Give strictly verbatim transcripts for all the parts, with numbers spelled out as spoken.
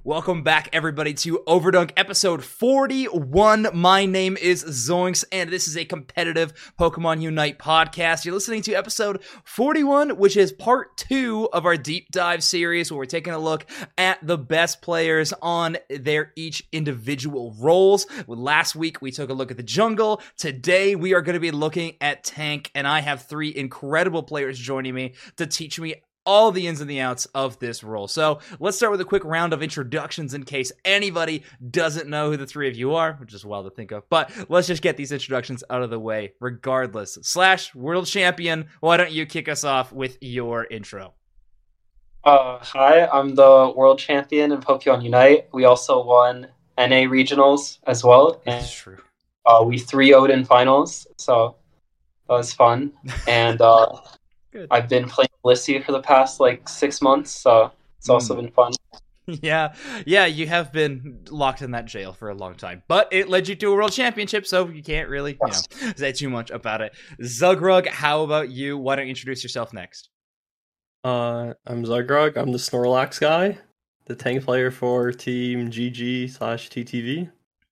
Welcome back, everybody, to Overdunk episode forty-one. My name is Zoinks, and this is a competitive Pokemon Unite podcast. You're listening to episode forty-one, which is part two of our deep dive series, where we're taking a look at the best players on their each individual roles. Last week, we took a look at the jungle. Today, we are going to be looking at tank, and I have three incredible players joining me to teach me all the ins and the outs of this role. So let's start with a quick round of introductions in case anybody doesn't know who the three of you are, which is wild to think of. But let's just get these introductions out of the way regardless. Slash, world champion, why don't you kick us off with your intro? Uh, hi, I'm the world champion in Pokemon Unite. We also won N A regionals as well. And, That's true. Uh, we three oh'd in finals, so that was fun. And uh, Good. I've been playing Blissey for the past like six months, so it's also Mm. been fun. Yeah, yeah, you have been locked in that jail for a long time, but it led you to a world championship, so you can't really, you Yes. know, say too much about it. Zugrug, how about you? Why don't you introduce yourself next? Uh, I'm Zugrug. I'm the Snorlax guy, the tank player for Team G G slash T T V.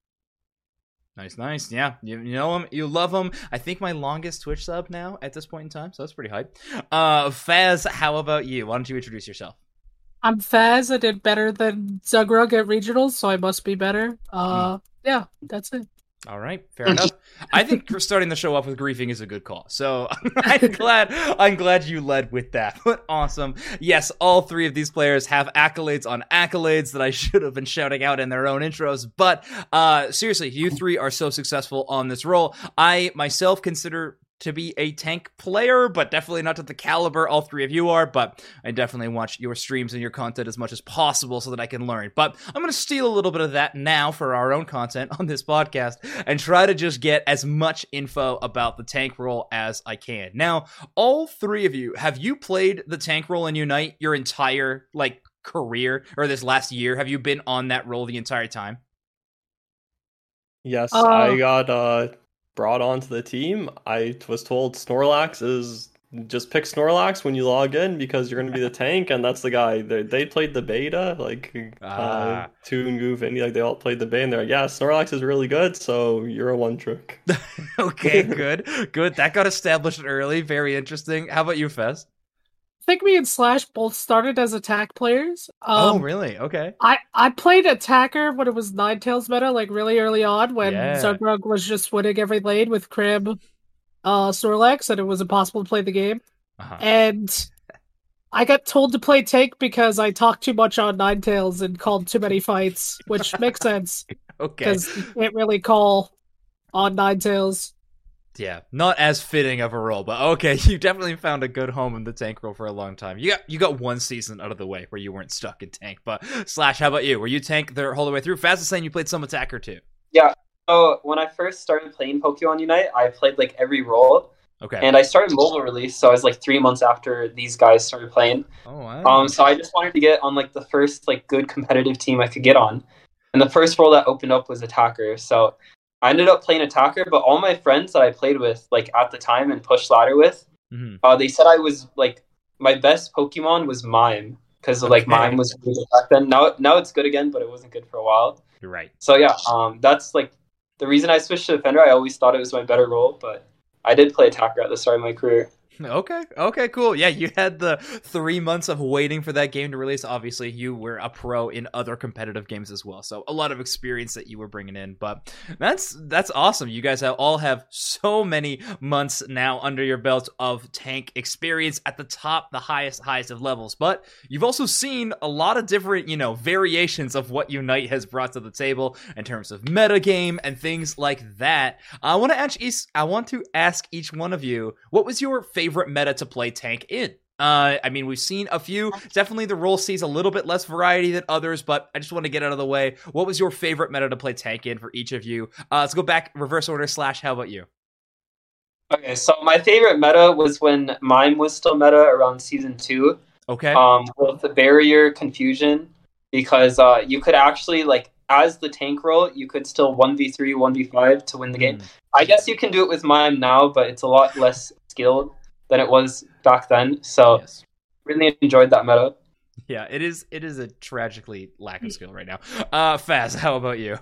Nice, nice. Yeah, you, you know him, you love him. I think my longest Twitch sub now at this point in time, so that's pretty hype. Uh, Faz, how about you? Why don't you introduce yourself? I'm Faz. I did better than Zugrug at regionals, so I must be better. Uh, yeah, that's it. All right, fair enough. I think starting the show off with griefing is a good call. So I'm glad I'm glad you led with that. But awesome. Yes, all three of these players have accolades on accolades that I should have been shouting out in their own intros. But uh, seriously, you three are so successful on this role. I myself consider to be a tank player, but definitely not to the caliber all three of you are, but I definitely watch your streams and your content as much as possible so that I can learn. But I'm going to steal a little bit of that now for our own content on this podcast and try to just get as much info about the tank role as I can. Now, all three of you, have you played the tank role in Unite your entire, like, career, or this last year? Have you been on that role the entire time? Yes, Uh, I got uh brought onto the team. I was told Snorlax is just pick Snorlax when you log in because you're going to be the tank, and that's the guy. They, they played the beta, like uh, Ah. Toon, Goof, Indy, like they all played the beta, and they're like, yeah, Snorlax is really good, so you're a one trick. Okay, good, good. That got established early. Very interesting. How about you, Fez? I think me and Slash both started as attack players. Um, oh, really? Okay. I, I played attacker when it was Ninetales meta, like really early on, when Yeah. Zugrug was just winning every lane with Crib, uh, Snorlax, and it was impossible to play the game. Uh-huh. And I got told to play tank because I talked too much on Ninetales and called too many fights, which makes sense, Okay. because you can't really call on Ninetales. Yeah, not as fitting of a role, but okay, you definitely found a good home in the tank role for a long time. You got you got one season out of the way where you weren't stuck in tank. But Slash, how about you? Were you tank the whole way through? Faz is saying you played some attacker too. So when I first started playing Pokemon Unite, I played like every role, Okay. and I started mobile release, so I was like three months after these guys started playing. oh wow. Um, so I just wanted to get on like the first like good competitive team I could get on, and the first role that opened up was attacker. So I ended up playing attacker, but all my friends that I played with, like at the time and pushed ladder with, Mhm. uh, they said I was like my best Pokemon was Mime because like Okay. Mime was good back then. Now now it's good again, but it wasn't good for a while. You're right. So yeah, um, that's like the reason I switched to defender. I always thought it was my better role, but I did play attacker at the start of my career. Okay, okay, cool. Yeah, you had the three months of waiting for that game to release. Obviously, you were a pro in other competitive games as well, so a lot of experience that you were bringing in. But that's that's awesome. You guys have, all have so many months now under your belt of tank experience at the top, the highest, highest of levels. But you've also seen a lot of different, you know, variations of what Unite has brought to the table in terms of metagame and things like that. I want to ask each, I want to ask each one of you, what was your favorite favorite meta to play tank in? Uh, I mean, we've seen a few. Definitely the role sees a little bit less variety than others, but I just want to get out of the way. What was your favorite meta to play tank in for each of you? Uh, let's go back, reverse order. Slash, how about you? Okay, so my favorite meta was when Mime was still meta around season two. Okay. Um, with the barrier confusion, because uh, you could actually like as the tank role, you could still one v three, one v five to win the game. Mm. I guess you can do it with Mime now, but it's a lot less skilled than it was back then. So Yes. really enjoyed that meta. Yeah, it is. It is a tragically lack of skill right now. Uh, Faz, how about you?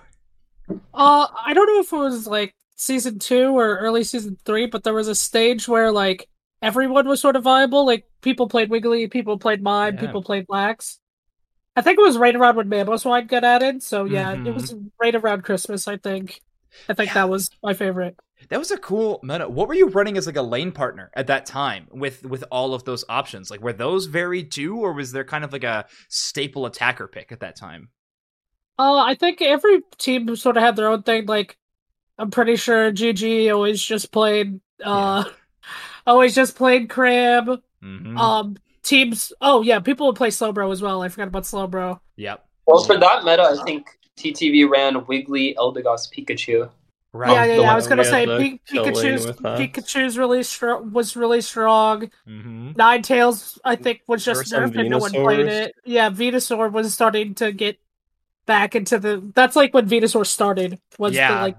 Uh, I don't know if it was like season two or early season three, but there was a stage where like everyone was sort of viable. Like people played Wiggly, people played Mime, Yeah. people played Lax. I think it was right around when Mamoswine got added. So yeah, Mhm. it was right around Christmas. I think. I think Yeah. that was my favorite. That was a cool meta. What were you running as like a lane partner at that time with with all of those options? Like, were those varied too, or was there kind of like a staple attacker pick at that time? Uh, I think every team sort of had their own thing. Like, I'm pretty sure G G always just played, uh, always just played Crab. Mm-hmm. Um, teams. Oh yeah, people would play Slowbro as well. I forgot about Slowbro. Yep. Well, for that meta, I think T T V ran Wiggly, Eldegoss, Pikachu. Right. Yeah, yeah, the yeah. I one was gonna we say had the Pi- kill lane Pikachu's with that. Pikachu's really strong. Was really strong. Mm-hmm. Ninetales, I think, was just There were some nerfed and no one played Venusaurs. it. Yeah, Venusaur was starting to get back into the. That's like when Venusaur started. Was Yeah. the, like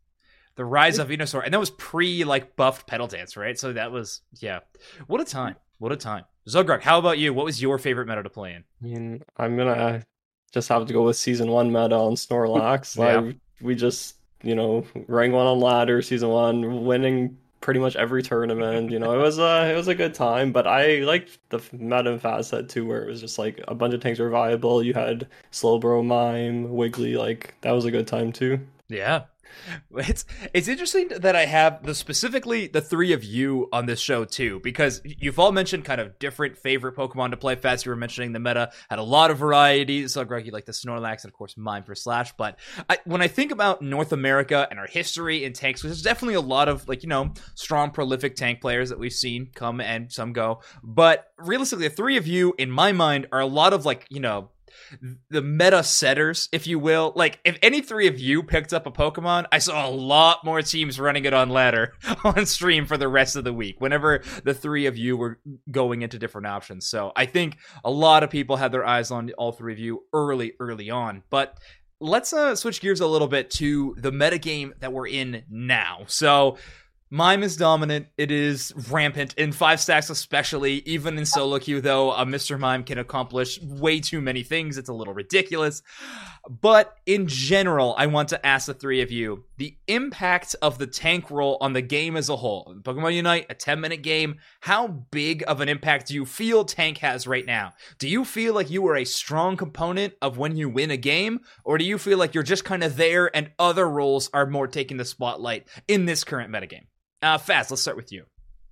The rise of Venusaur, and that was pre like buffed Petal Dance, right? So that was yeah. What a time! What a time! Zogrok, how about you? What was your favorite meta to play in? I mean, I'm gonna just have to go with season one meta on Snorlax. Yeah. Like we just, you know, rank one on ladder, season one, winning pretty much every tournament. You know, it was a it was a good time. But I liked the meta in Faz said too, where it was just like a bunch of tanks were viable. You had Slowbro, Mime, Wiggly. Like that was a good time too. Yeah. It's it's interesting that I have the specifically the three of you on this show too, because you've all mentioned kind of different favorite Pokemon to play. Fast, you were mentioning the meta had a lot of variety. So Greg, you like the Snorlax and of course Mime for Slash. But I, when I think about North America and our history in tanks, there's definitely a lot of like you know strong, prolific tank players that we've seen come and some go. But realistically, the three of you in my mind are a lot of like you know. the meta setters, if you will. Like, if any three of you picked up a Pokemon, I saw a lot more teams running it on ladder on stream for the rest of the week, whenever the three of you were going into different options. So I think a lot of people had their eyes on all three of you early, early on. But let's uh, switch gears a little bit to the metagame that we're in now. So Mime is dominant. It is rampant in five stacks, especially. Even in solo queue, though, uh, Mister Mime can accomplish way too many things. It's a little ridiculous. But in general, I want to ask the three of you the impact of the tank role on the game as a whole. In Pokemon Unite, a ten-minute game, how big of an impact do you feel tank has right now? Do you feel like you are a strong component of when you win a game? Or do you feel like you're just kind of there and other roles are more taking the spotlight in this current metagame? Uh, Fast, let's start with you.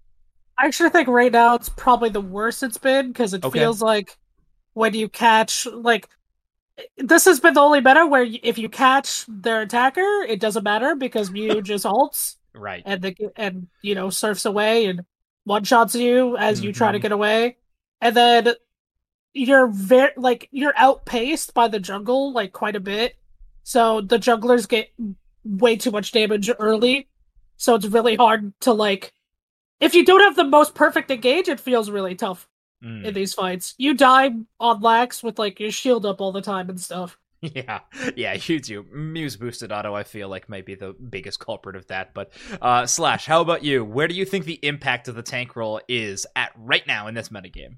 I actually think right now it's probably the worst it's been because it Okay. feels like when you catch like this has been the only meta where y- if you catch their attacker, it doesn't matter because Mew just ults Right. and the and you know surfs away and one shots you as you try to Mhm. get away, and then you're very like you're outpaced by the jungle like quite a bit, so the junglers get way too much damage early. So it's really hard to, like, if you don't have the most perfect engage, it feels really tough Mm. in these fights. You die on lax with, like, your shield up all the time and stuff. Yeah, yeah, you do. Muse boosted auto, I feel like, might be the biggest culprit of that. But, uh, Slash, how about you? Where do you think the impact of the tank role is at right now in this metagame?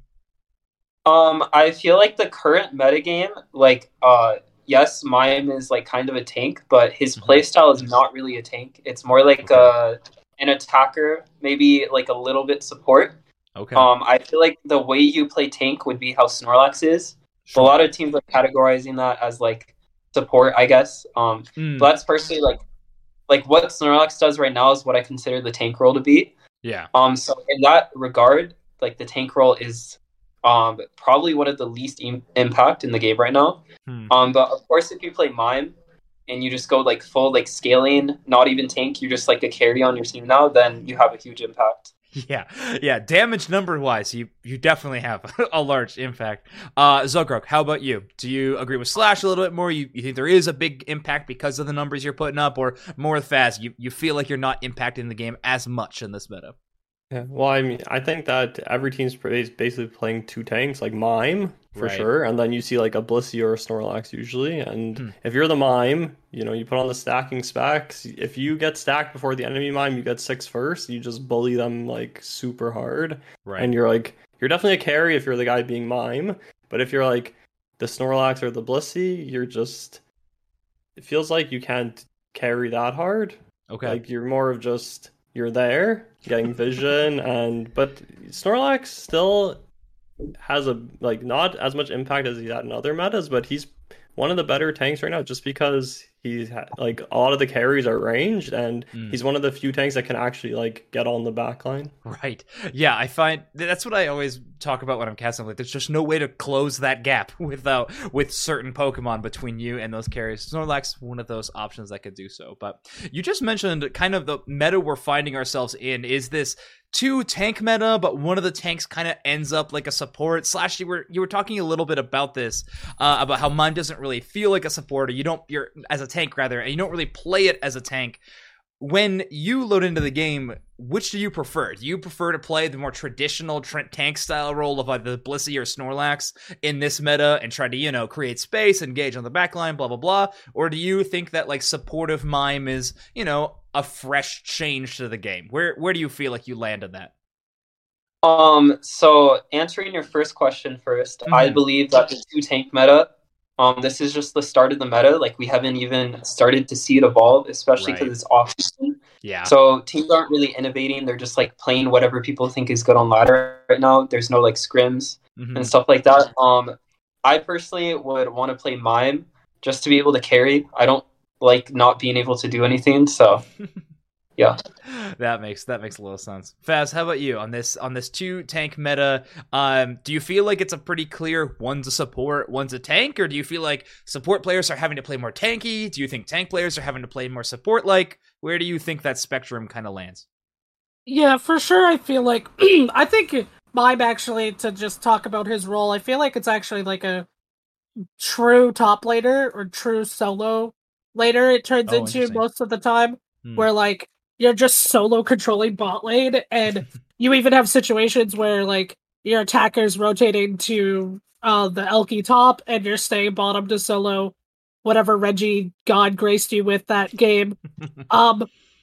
Um, I feel like the current metagame, like, uh, yes, Mime is like kind of a tank, but his Mhm. playstyle is not really a tank. It's more like uh, an attacker, maybe like a little bit support. Okay. Um, I feel like the way you play tank would be how Snorlax is. So a lot of teams are categorizing that as like support, I guess. Um, Mm, but that's personally like like what Snorlax does right now is what I consider the tank role to be. yeah. Um, so in that regard, like the tank role is um probably one of the least im- impact in the game right now. Hmm. Um, but of course, if you play Mime and you just go like full like scaling, not even tank, you're just like a carry on your team now, then you have a huge impact. Yeah, yeah. Damage number wise, you you definitely have a large impact. Uh, Zogrok, how about you? Do you agree with Slash a little bit more? You, you think there is a big impact because of the numbers you're putting up, or more fast? You you feel like you're not impacting the game as much in this meta? Yeah, well, I mean, I think that every team's basically playing two tanks, like Mime for Right. sure, and then you see like a Blissey or a Snorlax usually. And Hmm. if you're the Mime, you know, you put on the stacking specs. If you get stacked before the enemy Mime, you get six first. You just bully them like super hard, Right. and you're like, you're definitely a carry if you're the guy being Mime. But if you're like the Snorlax or the Blissey, you're just it feels like you can't carry that hard. Okay. Like you're more of just you're there getting vision and but Snorlax still has a like not as much impact as he had in other metas, but he's one of the better tanks right now just because he's ha- like a lot of the carries are ranged and Mm. he's one of the few tanks that can actually like get on the backline. Right. Yeah, I find that's what I always talk about when I'm casting. Like, there's just no way to close that gap without with certain Pokemon between you and those carriers. Snorlax, one of those options that could do so. But you just mentioned kind of the meta we're finding ourselves in. Is this two tank meta, but one of the tanks kind of ends up like a support? Slash, you were you were talking a little bit about this, uh, about how Mime doesn't really feel like a support, or you don't you're as a tank rather, and you don't really play it as a tank. When you load into the game, which do you prefer? Do you prefer to play the more traditional Trent tank style role of either Blissey or Snorlax in this meta and try to, you know, create space, engage on the backline, blah, blah, blah? Or do you think that, like, supportive Mime is, you know, a fresh change to the game? Where where do you feel like you landed that? Um, so answering your first question first, Mhm. I believe that the two tank meta, um, this is just the start of the meta. Like, we haven't even started to see it evolve, especially because Right. it's off season. Yeah. So teams aren't really innovating. They're just like playing whatever people think is good on ladder right now. There's no like scrims Mhm. and stuff like that. Um, I personally would want to play Mime just to be able to carry. I don't like not being able to do anything. So yeah. That makes that makes a little sense. Faz, how about you on this on this two tank meta? Um, do you feel like it's a pretty clear one's a support, one's a tank, or do you feel like support players are having to play more tanky? Do you think tank players are having to play more support? Like, where do you think that spectrum kind of lands? Yeah, for sure. I feel like I think Mime actually to just talk about his role. I feel like it's actually like a true top laner or true solo laner. It turns Oh, into interesting. most of the time, Hmm. where like you're just solo controlling bot lane, and you even have situations where like your attacker's rotating to uh the Elky top, and you're staying bottom to solo whatever Reggie God graced you with that game. Um,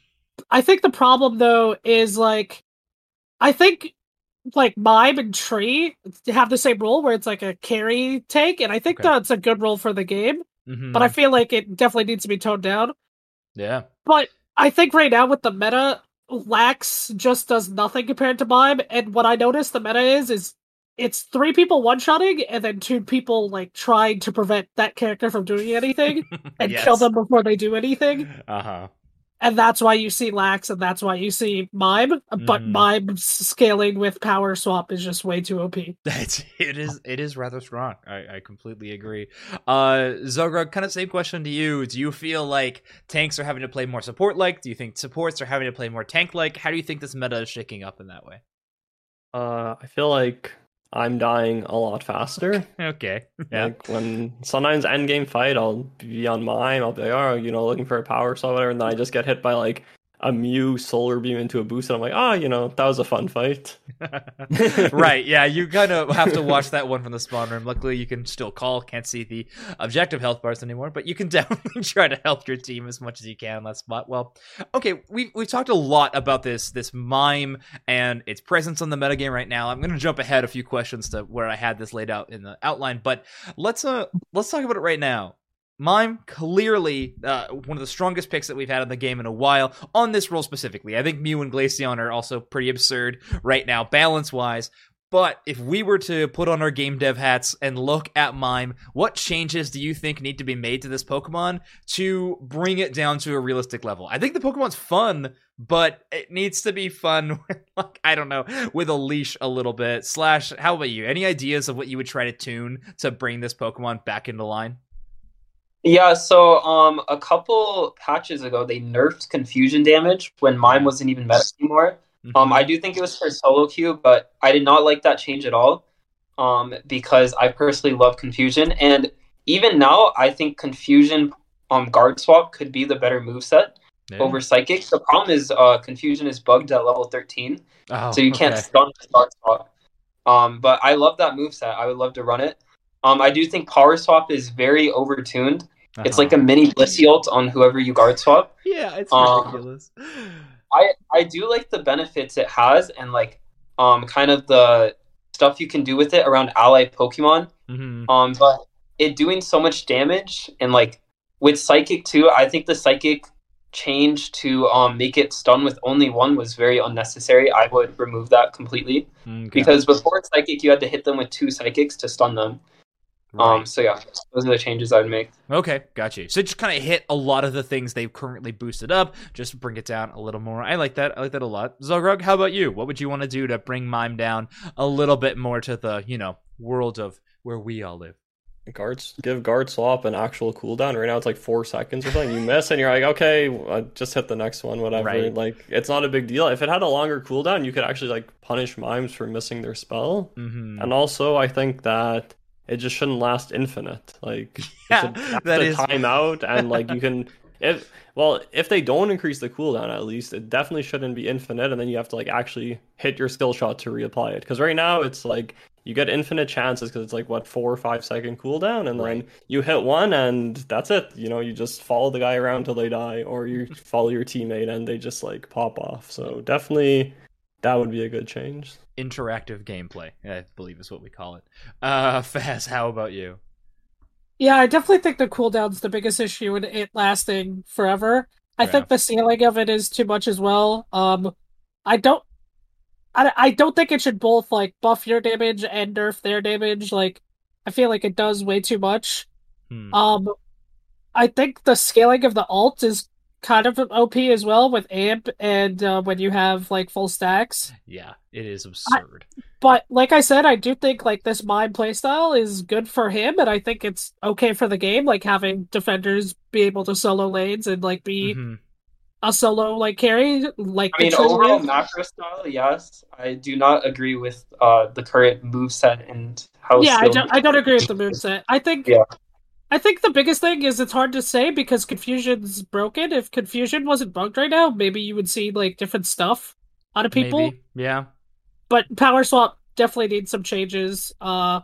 I think the problem though is like, I think like Mime and Tree have the same role where it's like a carry tank, and I think Okay. that's a good role for the game. Mhm. But I feel like it definitely needs to be toned down. yeah. But I think right now with the meta, Lax just does nothing compared to Mime, and what I noticed the meta is is it's three people one-shotting and then two people like trying to prevent that character from doing anything and Yes. kill them before they do anything. Uh-huh. And that's why you see Lax, and that's why you see Mime. But Mhm. Mime scaling with Power Swap is just way too O P. That's it is it is rather strong. I, I completely agree. Uh Zogrug, kind of same question to you. Do you feel like tanks are having to play more support like? Do you think supports are having to play more tank like? How do you think this meta is shaking up in that way? Uh, I feel like I'm dying a lot faster. Okay. Yeah. Like when sometimes end game fight, I'll be on Mime, I'll be like, oh, you know, looking for a power saw, whatever, and then I just get hit by like a Mew solar beam into a boost, and I'm like, oh, you know, that was a fun fight. Right, yeah, you kind of have to watch that one from the spawn room. Luckily, you can still call, can't see the objective health bars anymore, but you can definitely try to help your team as much as you can on that spot. Well, okay, we, we've talked a lot about this this Mime and its presence on the metagame right now. I'm going to jump ahead a few questions to where I had this laid out in the outline, but let's uh let's talk about it right now. Mime, clearly uh, one of the strongest picks that we've had in the game in a while, on this role specifically. I think Mew and Glaceon are also pretty absurd right now, balance-wise. But if we were to put on our game dev hats and look at Mime, what changes do you think need to be made to this Pokemon to bring it down to a realistic level? I think the Pokemon's fun, but it needs to be fun with, like, I don't know, with a leash a little bit. Slash, how about you? Any ideas of what you would try to tune to bring this Pokemon back into line? Yeah, so um, a couple patches ago, they nerfed confusion damage when Mime wasn't even meta anymore. Mhm. Um, I do think it was for solo queue, but I did not like that change at all. Um, because I personally love confusion, and even now, I think confusion um guard swap could be the better moveset Yeah. over psychic. The problem is uh confusion is bugged at level thirteen, Oh, so you can't okay. stun the guard swap. Um, but I love that moveset. I would love to run it. Um, I do think power swap is very overtuned. It's Uh-huh. like a mini Blissey ult on whoever you guard swap. Yeah, it's um, ridiculous. I I do like the benefits it has, and like um kind of the stuff you can do with it around ally Pokemon. Mm-hmm. Um, but it doing so much damage and like with Psychic too, I think the Psychic change to um make it stun with only one was very unnecessary. I would remove that completely Okay. because before Psychic you had to hit them with two Psychics to stun them. Right. Um, so yeah, those are the changes I'd make. Okay, got you. So just kind of hit a lot of the things they've currently boosted up, just bring it down a little more. I like that. I like that a lot. Zogrug, how about you? What would you want to do to bring Mime down a little bit more to the, you know, world of where we all live? Guards give guard swap an actual cooldown. Right now it's like four seconds or something. You miss and you're like, okay, uh, just hit the next one, whatever. Right. Like it's not a big deal. If it had a longer cooldown, you could actually like punish Mimes for missing their spell. Mm-hmm. And also, I think that it just shouldn't last infinite. Like Yeah, you should have that to is- time out and like you can if well if they don't increase the cooldown at least it definitely shouldn't be infinite and then you have to like actually hit your skill shot to reapply it because right now it's like you get infinite chances because it's like what four or five second cooldown and then Right. you hit one and that's it. You know, you just follow the guy around till they die or you follow your teammate and they just like pop off. So definitely that would be a good change. Interactive gameplay, I believe is what we call it. Uh, Faz, how about you? Yeah, I definitely think the cooldown's the biggest issue in it lasting forever. I Fair think enough. the ceiling of it is too much as well. Um, I don't, I, I don't think it should both like buff your damage and nerf their damage. Like, I feel like it does way too much. Hmm. Um, I think the scaling of the alt is kind of O P as well with amp and uh, when you have like full stacks. Yeah, it is absurd. But like I said, I do think like this Mime playstyle is good for him, and I think it's okay for the game, like having defenders be able to solo lanes and like be Mhm. a solo like carry. Like I mean, the Trin overall is. macro style, yes. I do not agree with uh, the current moveset and how. Yeah, I skilled- don't, I don't agree with the moveset. I think Yeah. I think the biggest thing is it's hard to say because Confusion's broken. If Confusion wasn't bugged right now, maybe you would see like different stuff out of people. Maybe. Yeah. But Power Swap definitely needs some changes. Uh,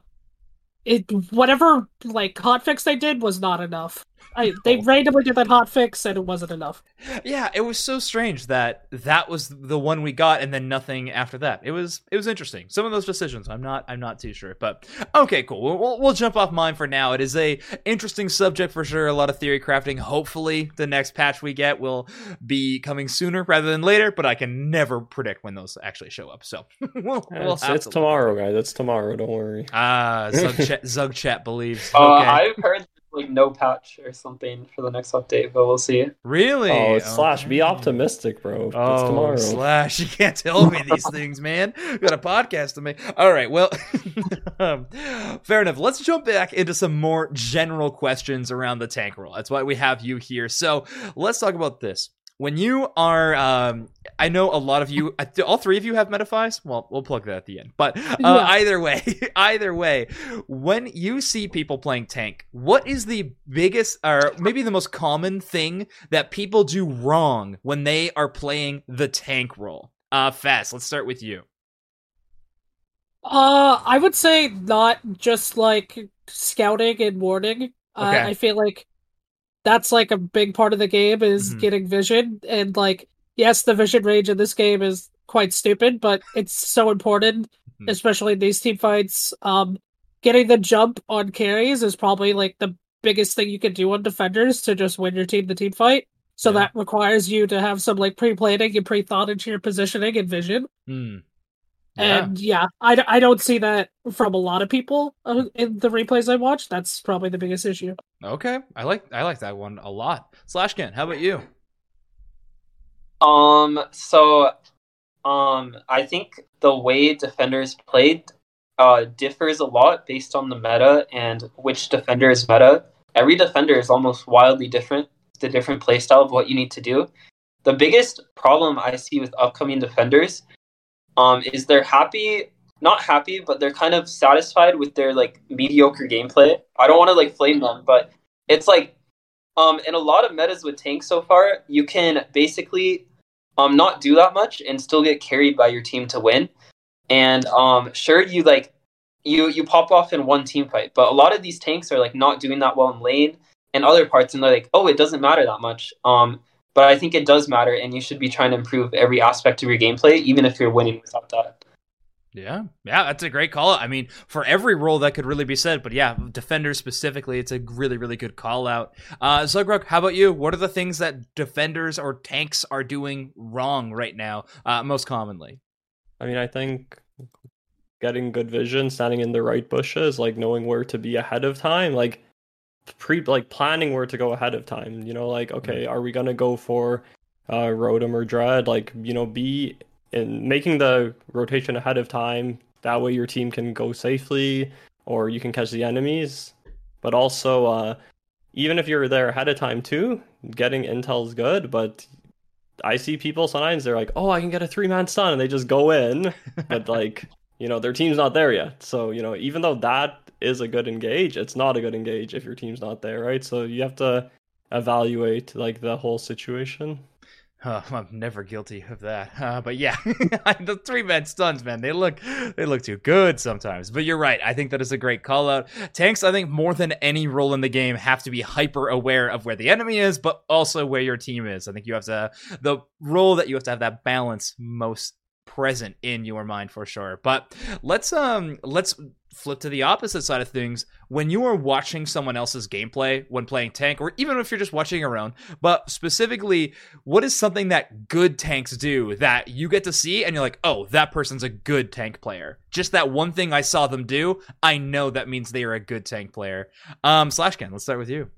it whatever like hotfix they did was not enough. I they Oh. randomly did that hotfix and it wasn't enough. Yeah, it was so strange that that was the one we got, and then nothing after that. It was it was interesting. Some of those decisions, I'm not I'm not too sure, but okay, cool. We'll we'll, we'll jump off mine for now. It is a interesting subject for sure. A lot of theory crafting. Hopefully, the next patch we get will be coming sooner rather than later. But I can never predict when those actually show up. So we'll, we'll it's have it's to- tomorrow, guys. It's tomorrow. Don't worry. Ah, Zug Chat, Zug Chat believes. Uh, Okay, I've heard like no patch or something for the next update, but we'll see. really? Oh, it's Slash. Be Okay. optimistic, bro. It's Oh, tomorrow. Slash, you can't tell me these things, man. Got a podcast to make. All right, well, um, fair enough. Let's jump back into some more general questions around the tank roll. That's why we have you here. So let's talk about this. When you are, um, I know a lot of you, I th- all three of you have Metaphys. Well, we'll plug that at the end. But uh, Yeah. either way, either way, when you see people playing tank, what is the biggest, or maybe the most common thing that people do wrong when they are playing the tank role? Uh, Fast, let's start with you. Uh, I would say not just like scouting and warding. Uh, Okay. I feel like that's like a big part of the game is Mhm. getting vision, and like yes, the vision range in this game is quite stupid, but it's so important, Mhm. especially in these team fights. Um, getting the jump on carries is probably like the biggest thing you can do on defenders to just win your team the team fight. So Yeah. that requires you to have some like pre-planning and pre-thought into your positioning and vision. Hmm. Yeah. And yeah, I, d- I don't see that from a lot of people uh, in the replays I watch. That's probably the biggest issue. Okay, I like I like that one a lot. Slashkin, how about you? Um, so, um, I think the way defenders played uh, differs a lot based on the meta and which defender is meta. Every defender is almost wildly different, the different playstyle of what you need to do. The biggest problem I see with upcoming defenders um, is they're happy, not happy, but they're kind of satisfied with their like mediocre gameplay. I don't want to like flame them, but it's like um, in a lot of metas with tanks so far, you can basically um, not do that much and still get carried by your team to win. And um, sure, you like you you pop off in one team fight, but a lot of these tanks are like not doing that well in lane and other parts, and they're like, oh, it doesn't matter that much. Um, but I think it does matter, and you should be trying to improve every aspect of your gameplay, even if you're winning without that. Yeah, yeah, that's a great call out. I mean, for every role that could really be said, but yeah, defenders specifically, it's a really, really good call out. Uh, Zugrug, how about you? What are the things that defenders or tanks are doing wrong right now, uh, most commonly? I mean, I think getting good vision, standing in the right bushes, like knowing where to be ahead of time, like pre, like planning where to go ahead of time. You know, like okay, are we gonna go for uh, Rotom or Dread? Like, you know, be in making the rotation ahead of time. That way your team can go safely, or you can catch the enemies. But also, uh, even if you're there ahead of time too, getting intel is good. But I see people sometimes they're like, "Oh, I can get a three-man stun," and they just go in, but like, you know, their team's not there yet. So, you know, even though that is a good engage, it's not a good engage if your team's not there, right? So you have to evaluate like the whole situation. Oh, I'm never guilty of that. Uh, but yeah, the three-man stuns, man, they look they look too good sometimes. But you're right. I think that is a great call-out. Tanks, I think, more than any role in the game, have to be hyper-aware of where the enemy is, but also where your team is. I think you have to, the role that you have to have that balance most present in your mind for sure. But let's um let's flip to the opposite side of things. When you are watching someone else's gameplay when playing tank, or even if you're just watching your own, but specifically, what is something that good tanks do that you get to see and you're like, oh, that person's a good tank player? Just that one thing I saw them do, I know that means they are a good tank player. Um, Slashcan, let's start with you.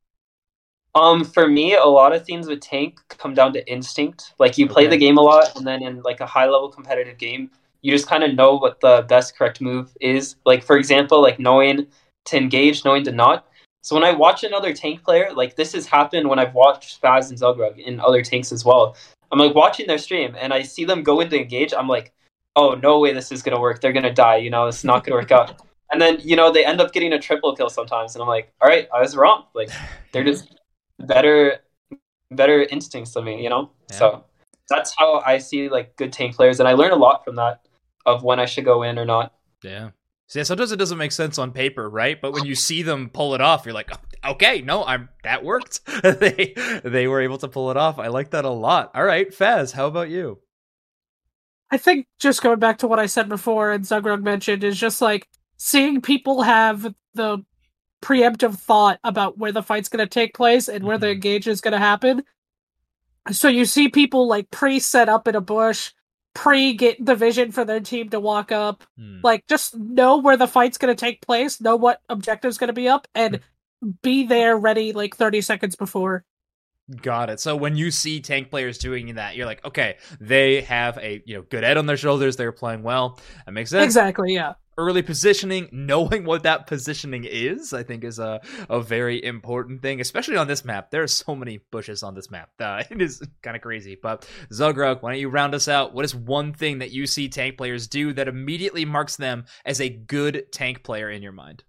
Um, for me, a lot of things with tank come down to instinct. Like, you play Okay. the game a lot, and then in like a high level competitive game, you just kind of know what the best correct move is. Like, for example, like knowing to engage, knowing to not. So when I watch another tank player, like this has happened when I've watched Faz and Zugrug in other tanks as well. I'm like watching their stream, and I see them go into engage. I'm like, oh, no way this is gonna work. They're gonna die. You know, it's not gonna work out. And then, you know, they end up getting a triple kill sometimes, and I'm like, all right, I was wrong. Like, they're just better better instincts than me, you know? Yeah. So that's how I see like good tank players, and I learn a lot from that of when I should go in or not. Yeah. So yeah, sometimes it doesn't make sense on paper, right? But when you see them pull it off, you're like, okay, no, I'm that worked. they they were able to pull it off. I like that a lot. All right, Faz, how about you? I think just going back to what I said before and Zugrug mentioned is just like seeing people have the preemptive thought about where the fight's going to take place and where the engage is going to happen. So you see people like pre-set up in a bush, pre-get the vision for their team to walk up, Hmm. like just know where the fight's going to take place, know what objective's going to be up, and be there ready like thirty seconds before. Got it. So when you see tank players doing that, you're like, okay, they have a you know good head on their shoulders. They're playing well. That makes sense. Exactly, yeah. Early positioning, knowing what that positioning is, I think is a, a very important thing, especially on this map. There are so many bushes on this map. Uh, it is kind of crazy. But Zugrug, why don't you round us out? What is one thing that you see tank players do that immediately marks them as a good tank player in your mind?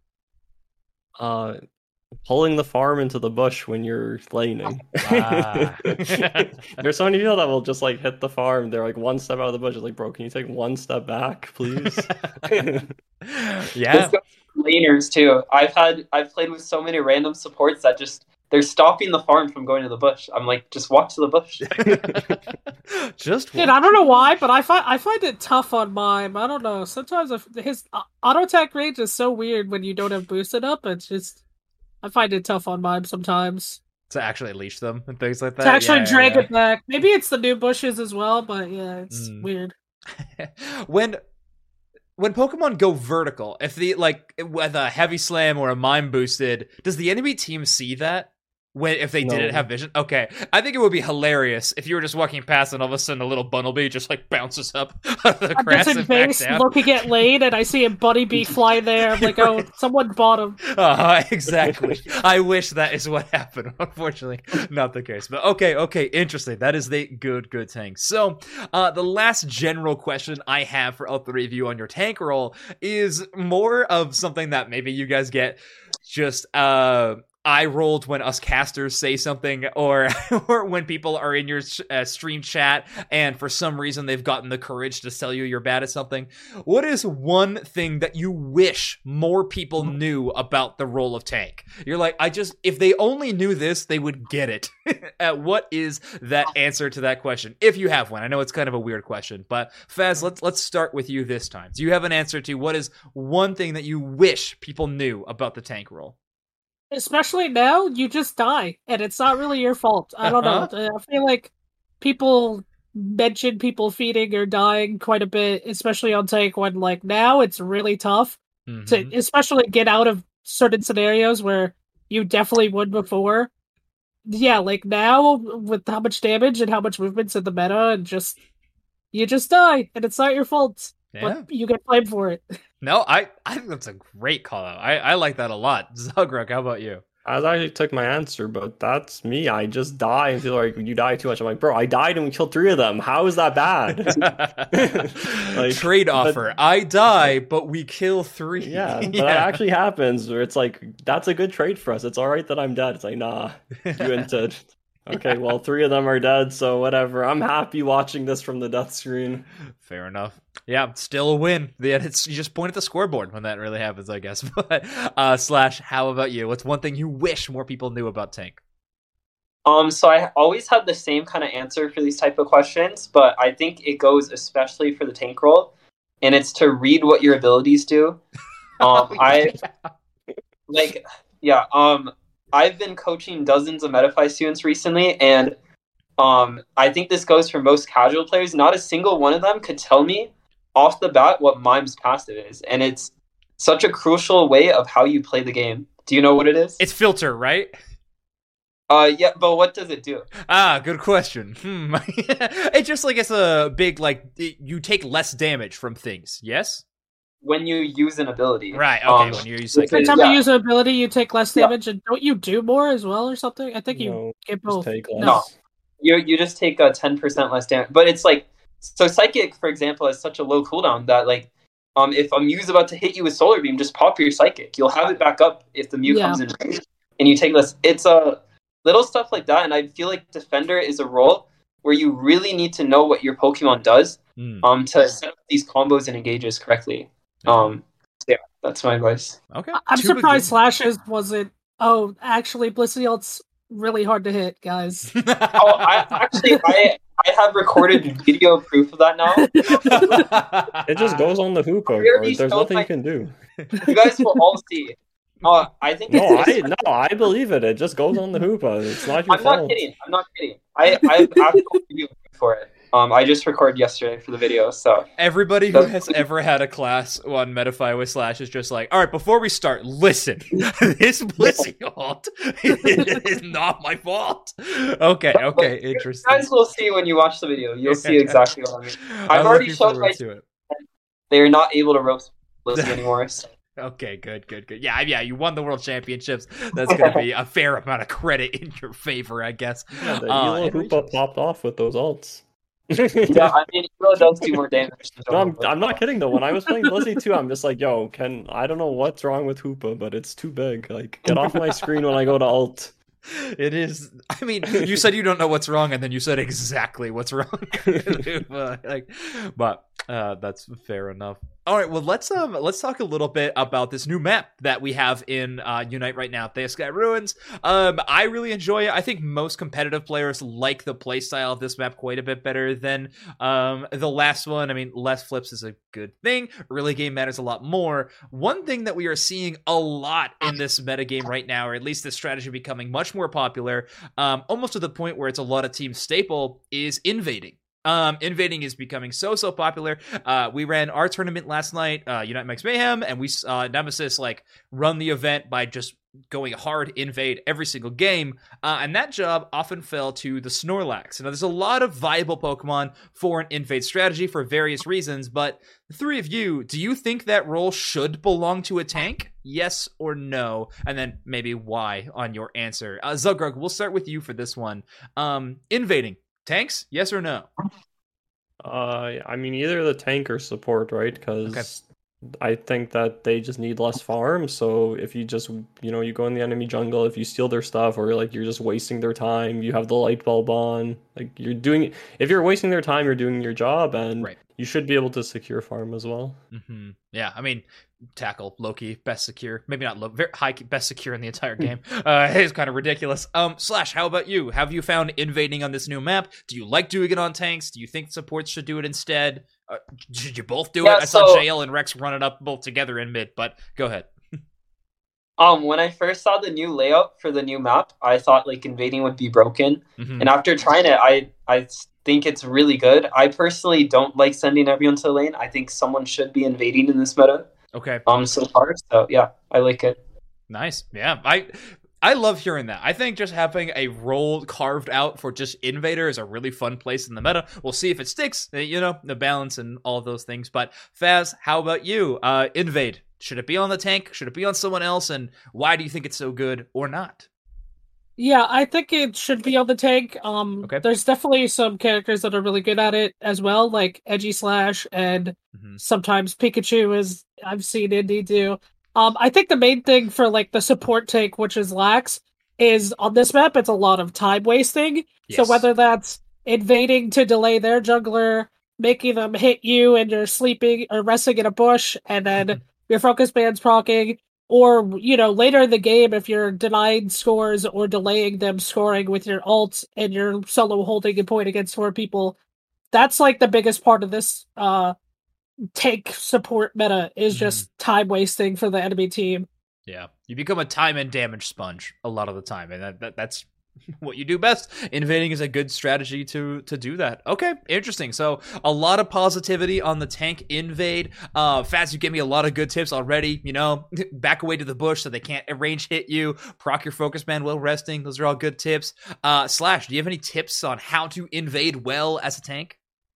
Uh, pulling the farm into the bush when you're laning. Ah. There's so many people that will just like hit the farm. They're like one step out of the bush. It's like, bro, can you take one step back, please? Yeah. This goes for laners too. I've had I've played with so many random supports that just they're stopping the farm from going to the bush. I'm like, just walk to the bush. Just Dude, I don't know why, but I find I find it tough on mime. I don't know. Sometimes if his uh, auto attack range is so weird when you don't have boosted up. It's just I find it tough on mime sometimes. to actually leash them and things like that. To actually Yeah, drag yeah, it back. Maybe it's the new bushes as well, but yeah, it's Mm. weird. yeah. when when Pokemon go vertical, if the like with a heavy slam or a mime boosted, does the enemy team see that? When if they No. didn't have vision? Okay. I think it would be hilarious if you were just walking past and all of a sudden a little Bunnelby just like bounces up out of the I'm grass just in and back base down. looking at lane and I see a Bunny Bee fly there. I'm like, oh, someone bought him. Uh, exactly. I wish that is what happened. Unfortunately, not the case. But okay, okay, interesting. That is the good, good tank. So, uh, the last general question I have for all three of you on your tank roll is more of something that maybe you guys get just uh eye rolled when us casters say something, or or when people are in your uh, stream chat and for some reason they've gotten the courage to tell you you're bad at something. What is one thing that you wish more people knew about the role of tank? You're like, I just, if they only knew this, they would get it. uh, what is that answer to that question? If you have one. I know it's kind of a weird question, but Faz, let's let's start with you this time. Do you have an answer to what is one thing that you wish people knew about the tank role? Especially now, you just die, and it's not really your fault. I don't know. I feel like people mention people feeding or dying quite a bit, especially on tank, when, like, now it's really tough mm-hmm. to especially get out of certain scenarios where you definitely would before. Yeah, like, now, with how much damage and how much movement's in the meta, and just, you just die, and it's not your fault. Yeah. But you get blamed for it. No, I, I think that's a great call out. I, I like that a lot. Zogruk, how about you? I actually took my answer, but that's me. I just die and feel like you die too much. I'm like, bro, I died and we killed three of them. How is that bad? Like, trade offer. But, I die, but we kill three. Yeah, but yeah. That actually happens where it's like, that's a good trade for us. It's all right that I'm dead. It's like, nah, you entered. Okay, well, three of them are dead, so whatever. I'm happy watching this from the death screen. Fair enough. Yeah, still a win. Yeah, it's, you just point at the scoreboard when that really happens, I guess. But uh, Slash, how about you? What's one thing you wish more people knew about tank? Um, so I always had the same kind of answer for these type of questions, but I think it goes especially for the tank role, and it's to read what your abilities do. Um, oh, yeah. I like, yeah. Um. I've been coaching dozens of Metafy students recently, and um, I think this goes for most casual players. Not a single one of them could tell me off the bat what Mime's passive is, and it's such a crucial way of how you play the game. Do you know what it is? It's filter, right? Uh, yeah, but what does it do? Ah, good question. Hmm. It's just like it's a big, like, it, you take less damage from things, yes? When you use an ability. Right, okay, um, when you use like every time yeah. you use an ability, you take less damage, yeah. and don't you do more as well or something? I think you no, get both. Take less. No, you you just take a ten percent less damage. But it's like, so Psychic, for example, has such a low cooldown that, like, um, if a Mew's about to hit you with Solar Beam, just pop your Psychic. You'll have it back up if the Mew yeah. comes in range, and you take less. It's a uh, little stuff like that, and I feel like Defender is a role where you really need to know what your Pokemon does mm. um, to set up these combos and engages correctly. Um. Yeah, that's my advice. Okay. I'm Two surprised Slashes wasn't. Oh, actually, Blissey's really hard to hit, guys. oh, I actually, I I have recorded video proof of that now. It just goes on the Hoopa. There's nothing my... you can do. You guys will all see. Uh, I think. No, I no, I believe it. It just goes on the Hoopa. It's not your I'm fault. I'm not kidding. I'm not kidding. I I have actual video proof for it. Um, I just recorded yesterday for the video, so... Everybody who has ever had a class on Metafy with Slash is just like, alright, before we start, listen, this Blissey ult is not my fault. Okay, okay, interesting. You guys will see when you watch the video. You'll see exactly what I mean. I've already shown my... They are not able to roast Blissey anymore, so... Okay, good, good, good. Yeah, yeah, you won the World Championships. That's going to be a fair amount of credit in your favor, I guess. Yeah, the uh, Hoopa popped off with those ults. Yeah, I mean, it really does do more damage. No, I'm, I'm not kidding though. When I was playing Blissey too, I'm just like, yo, can I don't know what's wrong with Hoopa, but it's too big. Like, get off my screen when I go to ult. It is. I mean, you said you don't know what's wrong, and then you said exactly what's wrong. like, but uh, that's fair enough. All right, well, let's um let's talk a little bit about this new map that we have in uh, Unite right now, Thea Sky Ruins. Um, I really enjoy it. I think most competitive players like the playstyle of this map quite a bit better than um the last one. I mean, less flips is a good thing. Early game matters a lot more. One thing that we are seeing a lot in this metagame right now, or at least this strategy becoming much more popular, um, almost to the point where it's a lot of team staple, is invading. Um, invading is becoming so, so popular. Uh, we ran our tournament last night, uh, Unite Max Mayhem, and we saw uh, Nemesis, like, run the event by just going hard invade every single game, uh, and that job often fell to the Snorlax. Now, there's a lot of viable Pokemon for an invade strategy for various reasons, but the three of you, do you think that role should belong to a tank? Yes or no? And then maybe why on your answer. Uh, Zogrug, we'll start with you for this one. Um, invading. Tanks? Yes or no? Uh, I mean, either the tank or support, right? Because okay. I think that they just need less farm. So if you just, you know, you go in the enemy jungle, if you steal their stuff or like you're just wasting their time, you have the light bulb on, like you're doing, if you're wasting their time, you're doing your job, and Right. you should be able to secure farm as well. Mm-hmm. Yeah, I mean, tackle Loki best secure, maybe not low, very high best secure in the entire game. uh, it's kind of ridiculous. Um, Slash, how about you? Have you found invading on this new map? Do you like doing it on tanks? Do you think supports should do it instead? Uh, should you both do Yeah, it? I saw so- J L and Rex run it up both together in mid, but go ahead. Um, when I first saw the new layout for the new map, I thought like invading would be broken. Mhm. And after trying it, I I think it's really good. I personally don't like sending everyone to the lane. I think someone should be invading in this meta. Okay. Um, so far, so yeah, I like it. Nice. Yeah. I I love hearing that. I think just having a role carved out for just Invader is a really fun place in the meta. We'll see if it sticks, uh, you know, the balance and all of those things. But Faz, how about you? Uh, Invade. Should it be on the tank? Should it be on someone else? And why do you think it's so good or not? Yeah, I think it should be on the tank. Um, Okay. There's definitely some characters that are really good at it as well, like Edgy Slash and Mm-hmm. sometimes Pikachu, as I've seen Indy do. Um, I think the main thing for like the support tank, which is Lax, is on this map, it's a lot of time wasting. So Yes. whether that's invading to delay their jungler, making them hit you and you're sleeping or resting in a bush, and then your focus band's proccing, or, you know, later in the game, if you're denying scores or delaying them scoring with your ult and you're solo holding a point against four people, that's like the biggest part of this uh tank support meta is just time wasting for the enemy team. Yeah. You become a time and damage sponge a lot of the time. And that, that that's what you do best. Invading is a good strategy to to do that. Okay, interesting. So a lot of positivity on the tank invade. Uh, Faz, you gave me a lot of good tips already. You know, back away to the bush so they can't range hit you. Proc your focus band while resting. Those are all good tips. Uh, Slash, do you have any tips on how to invade well as a tank?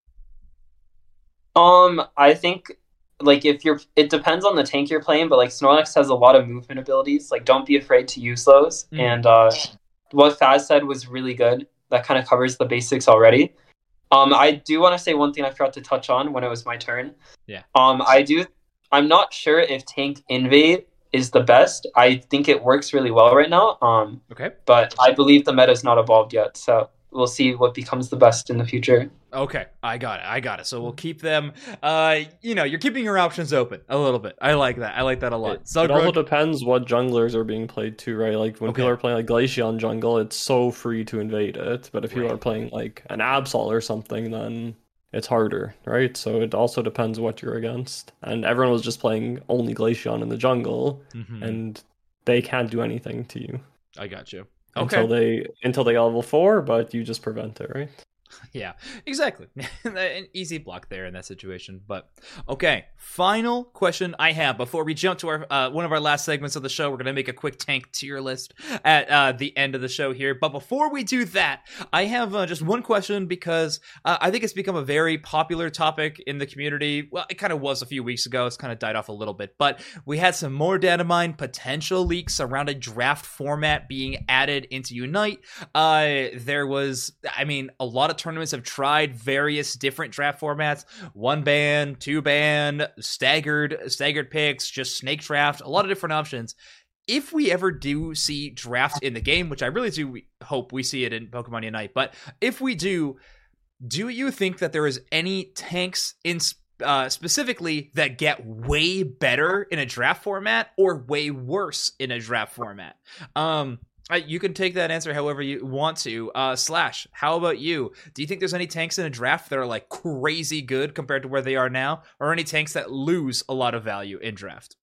Um, I think like if you're, it depends on the tank you're playing, but like Snorlax has a lot of movement abilities. Like, don't be afraid to use those. Mm. And uh, what Faz said was really good. That kind of covers the basics already. Um, I do want to say one thing I forgot to touch on when it was my turn. Yeah. Um, I do. I'm not sure if tank invade is the best. I think it works really well right now. Um, Okay. but I believe the meta's not evolved yet, so we'll see what becomes the best in the future. Okay, I got it. I got it. So we'll keep them. Uh, you know, you're keeping your options open a little bit. I like that. I like that a lot. It, So it also depends what junglers are being played too, right? Like when Okay. people are playing like Glaceon jungle, it's so free to invade it. But if people Right. are playing like an Absol or something, then it's harder, right? So it also depends what you're against. And everyone was just playing only Glaceon in the jungle, Mhm. and they can't do anything to you I got you. Okay. until they until they level four, but you just prevent it, right? Yeah, exactly. An easy block there in that situation. But okay, final question I have before we jump to our uh, one of our last segments of the show. We're gonna make a quick tank tier list at uh, the end of the show here. But before we do that, I have uh, just one question because uh, I think it's become a very popular topic in the community. Well, it kind of was a few weeks ago. It's kind of died off a little bit, but we had some more data mine potential leaks around a draft format being added into Unite. Uh, there was, I mean, a lot of tournaments have tried various different draft formats: one ban, two ban, staggered, staggered picks, just snake draft, a lot of different options. If we ever do see draft in the game, which I really do hope we see it in Pokemon Unite, but if we do, do you think that there is any tanks in uh, specifically that get way better in a draft format or way worse in a draft format? Um, Uh, you can take that answer however you want to. Uh, Slash, how about you? Do you think there's any tanks in a draft that are like crazy good compared to where they are now, or any tanks that lose a lot of value in draft?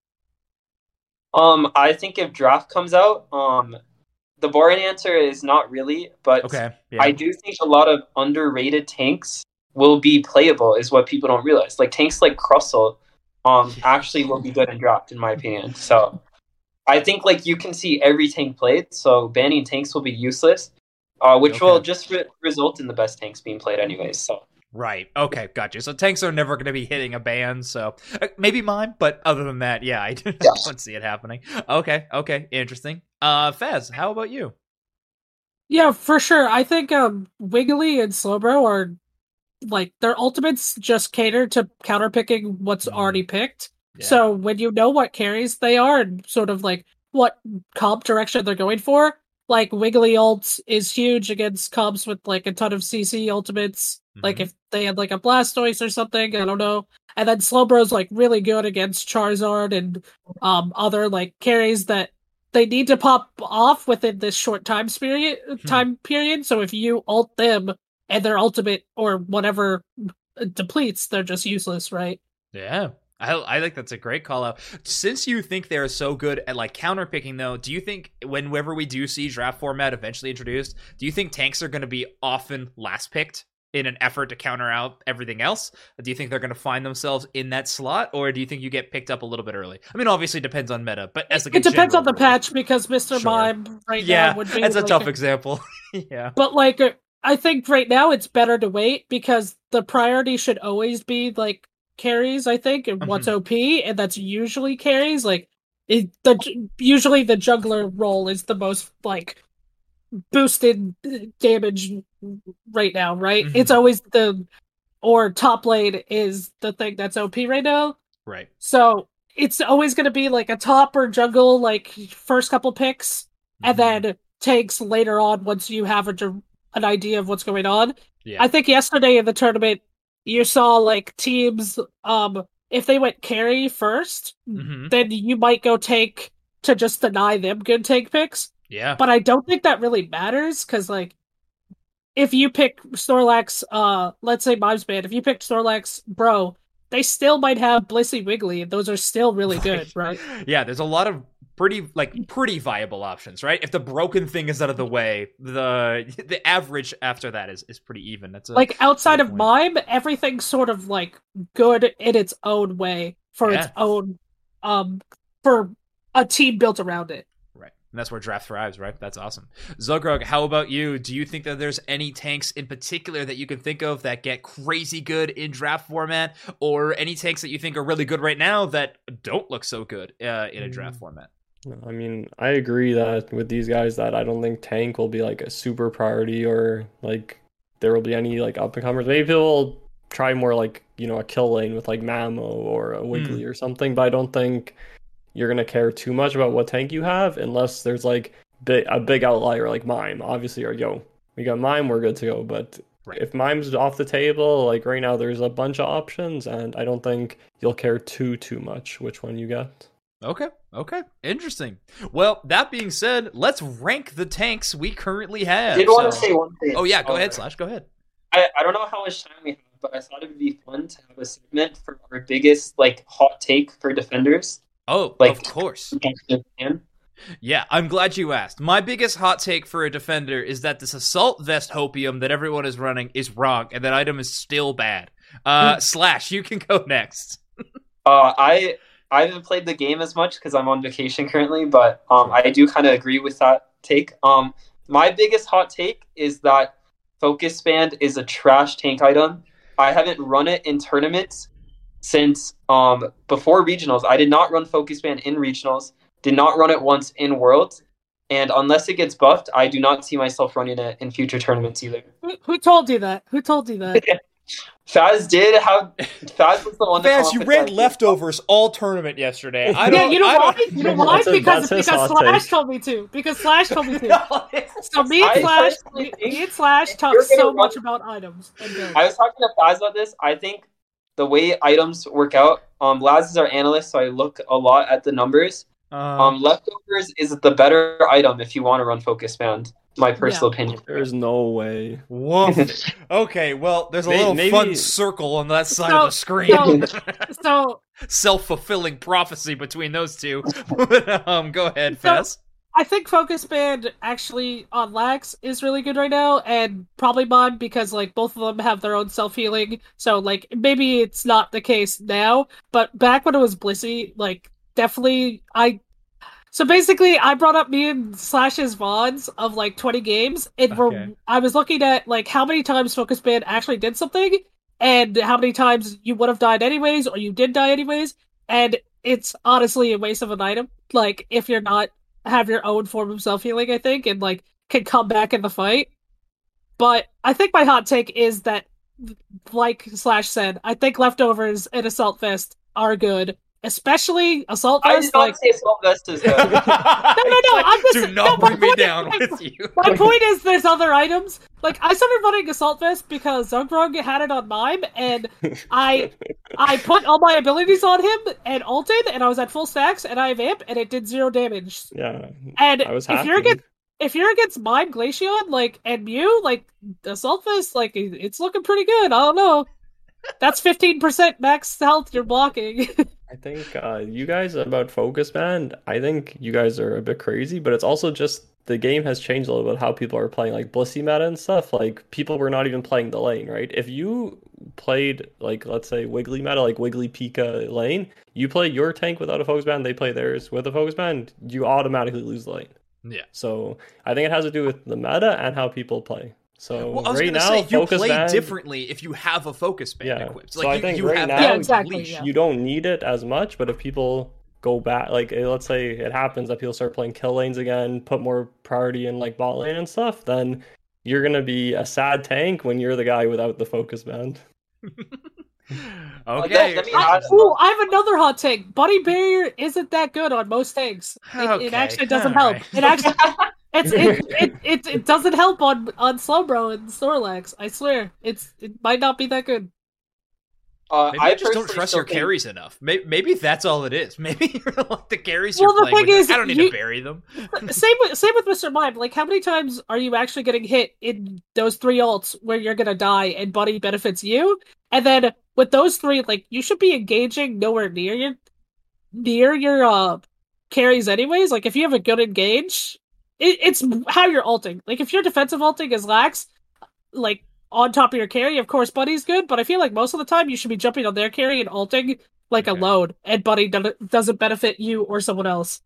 Um, I think if draft comes out, um, the boring answer is not really, but Okay, yeah. I do think a lot of underrated tanks will be playable, is what people don't realize. Like tanks like Crustle, um, actually will be good in draft, in my opinion. So I think like you can see every tank played, so banning tanks will be useless, uh, which Okay. will just re- result in the best tanks being played anyways. So Right. Okay. Gotcha. So tanks are never going to be hitting a ban. So uh, maybe mine, but other than that, yeah, I don't see it happening. Okay. Okay. Interesting. Uh, Faz, how about you? Yeah, for sure. I think um Wiggly and Slowbro are like their ultimates just cater to counterpicking what's Mhm. already picked. Yeah. So when you know what carries they are and sort of like what comp direction they're going for, like Wiggly ult is huge against comps with like a ton of C C ultimates. Mm-hmm. Like if they had like a Blastoise or something, I don't know. And then Slowbro's like really good against Charizard and um other like carries that they need to pop off within this short time period. Time period. So if you ult them and their ultimate or whatever depletes, they're just useless, right? Yeah. I, I think that's a great call out. Since you think they're so good at like counter picking, though, do you think whenever we do see draft format eventually introduced, do you think tanks are going to be often last picked in an effort to counter out everything else? Do you think they're going to find themselves in that slot, or do you think you get picked up a little bit early? I mean, obviously it depends on meta, but as like it depends on the rule, patch because Mister Sure. Mime right yeah, now would be that's a like tough example. yeah, but like I think right now it's better to wait because the priority should always be like carries, I think, and what's Mhm. O P, and that's usually carries. Like it, the usually the juggler role is the most like boosted damage right now, right? Mhm. It's always the or top lane is the thing that's O P right now. right. So it's always going to be like a top or jungle like first couple picks, and Mhm. then tanks later on once you have a, an idea of what's going on. yeah. I think yesterday in the tournament you saw like teams um if they went carry first, Mhm. then you might go take to just deny them good take picks. yeah, But I don't think that really matters because like if you pick Snorlax, uh, let's say Mimes Band, if you pick Snorlax Bro, they still might have Blissey Wiggly, and those are still really good, right? yeah, there's a lot of pretty like pretty viable options, right? If the broken thing is out of the way, the the average after that is, is pretty even. That's a, Like outside good of point. Mime, everything's sort of like good in its own way for its Yeah. own um for a team built around it. Right. And that's where draft thrives, right? That's awesome. Zogrog, how about you? Do you think that there's any tanks in particular that you can think of that get crazy good in draft format, or any tanks that you think are really good right now that don't look so good uh, in a draft Mm. format? I mean, I agree that with these guys that I don't think tank will be like a super priority or like there will be any like up and comers. Maybe they'll try more like, you know, a kill lane with like Mamo or a Wiggly or something, but I don't think you're gonna care too much about what tank you have unless there's like big, a big outlier like Mime. Obviously, or yo, we got Mime, we're good to go. But Right. if Mime's off the table, like right now, there's a bunch of options, and I don't think you'll care too too much which one you get. Okay, okay. Interesting. Well, that being said, let's rank the tanks we currently have. I did want to So- say one thing. Oh, yeah, go Um, ahead, Slash, go ahead. I, I don't know how much time we have, but I thought it would be fun to have a segment for our biggest like hot take for defenders. Oh, like- of course. And Yeah, I'm glad you asked. My biggest hot take for a defender is that this assault vest hopium that everyone is running is wrong, and that item is still bad. Uh, Slash, you can go next. Uh, I I haven't played the game as much because I'm on vacation currently, but um, I do kind of agree with that take. Um, my biggest hot take is that Focus Band is a trash tank item. I haven't run it in tournaments since um before regionals. I did not run Focus Band in regionals. Did not run it once in Worlds, and unless it gets buffed, I do not see myself running it in future tournaments either. Who, who told you that? Who told you that? Faz did how Faz was the one. to come Faz, up you with ran that. leftovers all tournament yesterday. I Yeah, don't. you know I why? don't- You know why? That's a- because that's his because hot Slash take. told me to. Because Slash told me to. So me and I Slash, personally me, think me and Slash if talk you're gonna so run- much about items and builds. I was talking to Faz about this. I think the way items work out, um, Laz is our analyst, so I look a lot at the numbers. Um, Um, leftovers is the better item if you want to run Focus Band. My personal opinion. There's no way. woof. Okay, well, there's a May- little maybe- fun circle on that side So- of the screen. So Self-fulfilling prophecy between those two. But, um, go ahead, So- Faz. I think Focus Band actually on Lax is really good right now, and probably Mime because like both of them have their own self healing. So like maybe it's not the case now, but back when it was Blissey, like definitely I. So basically, I brought up me and Slash's V O Ds of like twenty games, and Okay. we're, I was looking at like how many times Focus Band actually did something, and how many times you would have died anyways, or you did die anyways, and it's honestly a waste of an item. Like if you're not have your own form of self healing, I think, and like can come back in the fight. But I think my hot take is that, like Slash said, I think leftovers and Assault Vest are good, especially Assault I Vest. did not Like, say Assault Vest is good. no, no, no. I'm just, Do not no, my bring me point is- down my- with you. My point is, there's other items. Like, I started running Assault Vest because Zogrug had it on mime, and I I put all my abilities on him and ulted, and I was at full stacks, and I have amp, and it did zero damage. Yeah, And I was if you're happy. against if you're against mime, Glaceon, like, and Mew, like, Assault Vest, like, it- it's looking pretty good. I don't know. That's fifteen percent max health you're blocking. I think uh, you guys about Focus Band, I think you guys are a bit crazy, but it's also just the game has changed a little bit how people are playing, like Blissey meta and stuff. Like people were not even playing the lane, right? If you played like let's say Wiggly meta, like Wiggly Pika lane, you play your tank without a Focus Band, they play theirs with a Focus Band, you automatically lose the lane. Yeah. So I think it has to do with the meta and how people play. So Well, I was right gonna now, say you Focus play Band, differently if you have a focus band Yeah. equipped. So Like I you, think you right have now- that Yeah, exactly, leash. yeah. you don't need it as much, but if people go back, like eh, let's say it happens that people start playing kill lanes again, put more priority in like bot lane and stuff, then you're gonna be a sad tank when you're the guy without the Focus Band. Okay. let me I, add- ooh, I have another hot take. Buddy Barrier isn't that good on most tanks. It, Okay, it actually doesn't all help. right. It actually it's it, it, it, it doesn't help on on Slowbro and Snorlax. I swear, it's it might not be that good. Uh, Maybe I you just don't personally trust still your think- carries enough. Maybe, maybe that's all it is. Maybe you're like the carries Well, you're the playing thing with. is, I don't need you- to bury them. Same with same with Mister Mime. Like, how many times are you actually getting hit in those three ults where you're gonna die and Buddy benefits you? And then with those three, like, you should be engaging nowhere near your near your uh carries anyways. Like, if you have a good engage, it, it's how you're ulting. Like, if your defensive ulting is lax, like on top of your carry, of course Buddy's good, but I feel like most of the time you should be jumping on their carry and ulting like Okay. a load, and Buddy do- doesn't benefit you or someone else.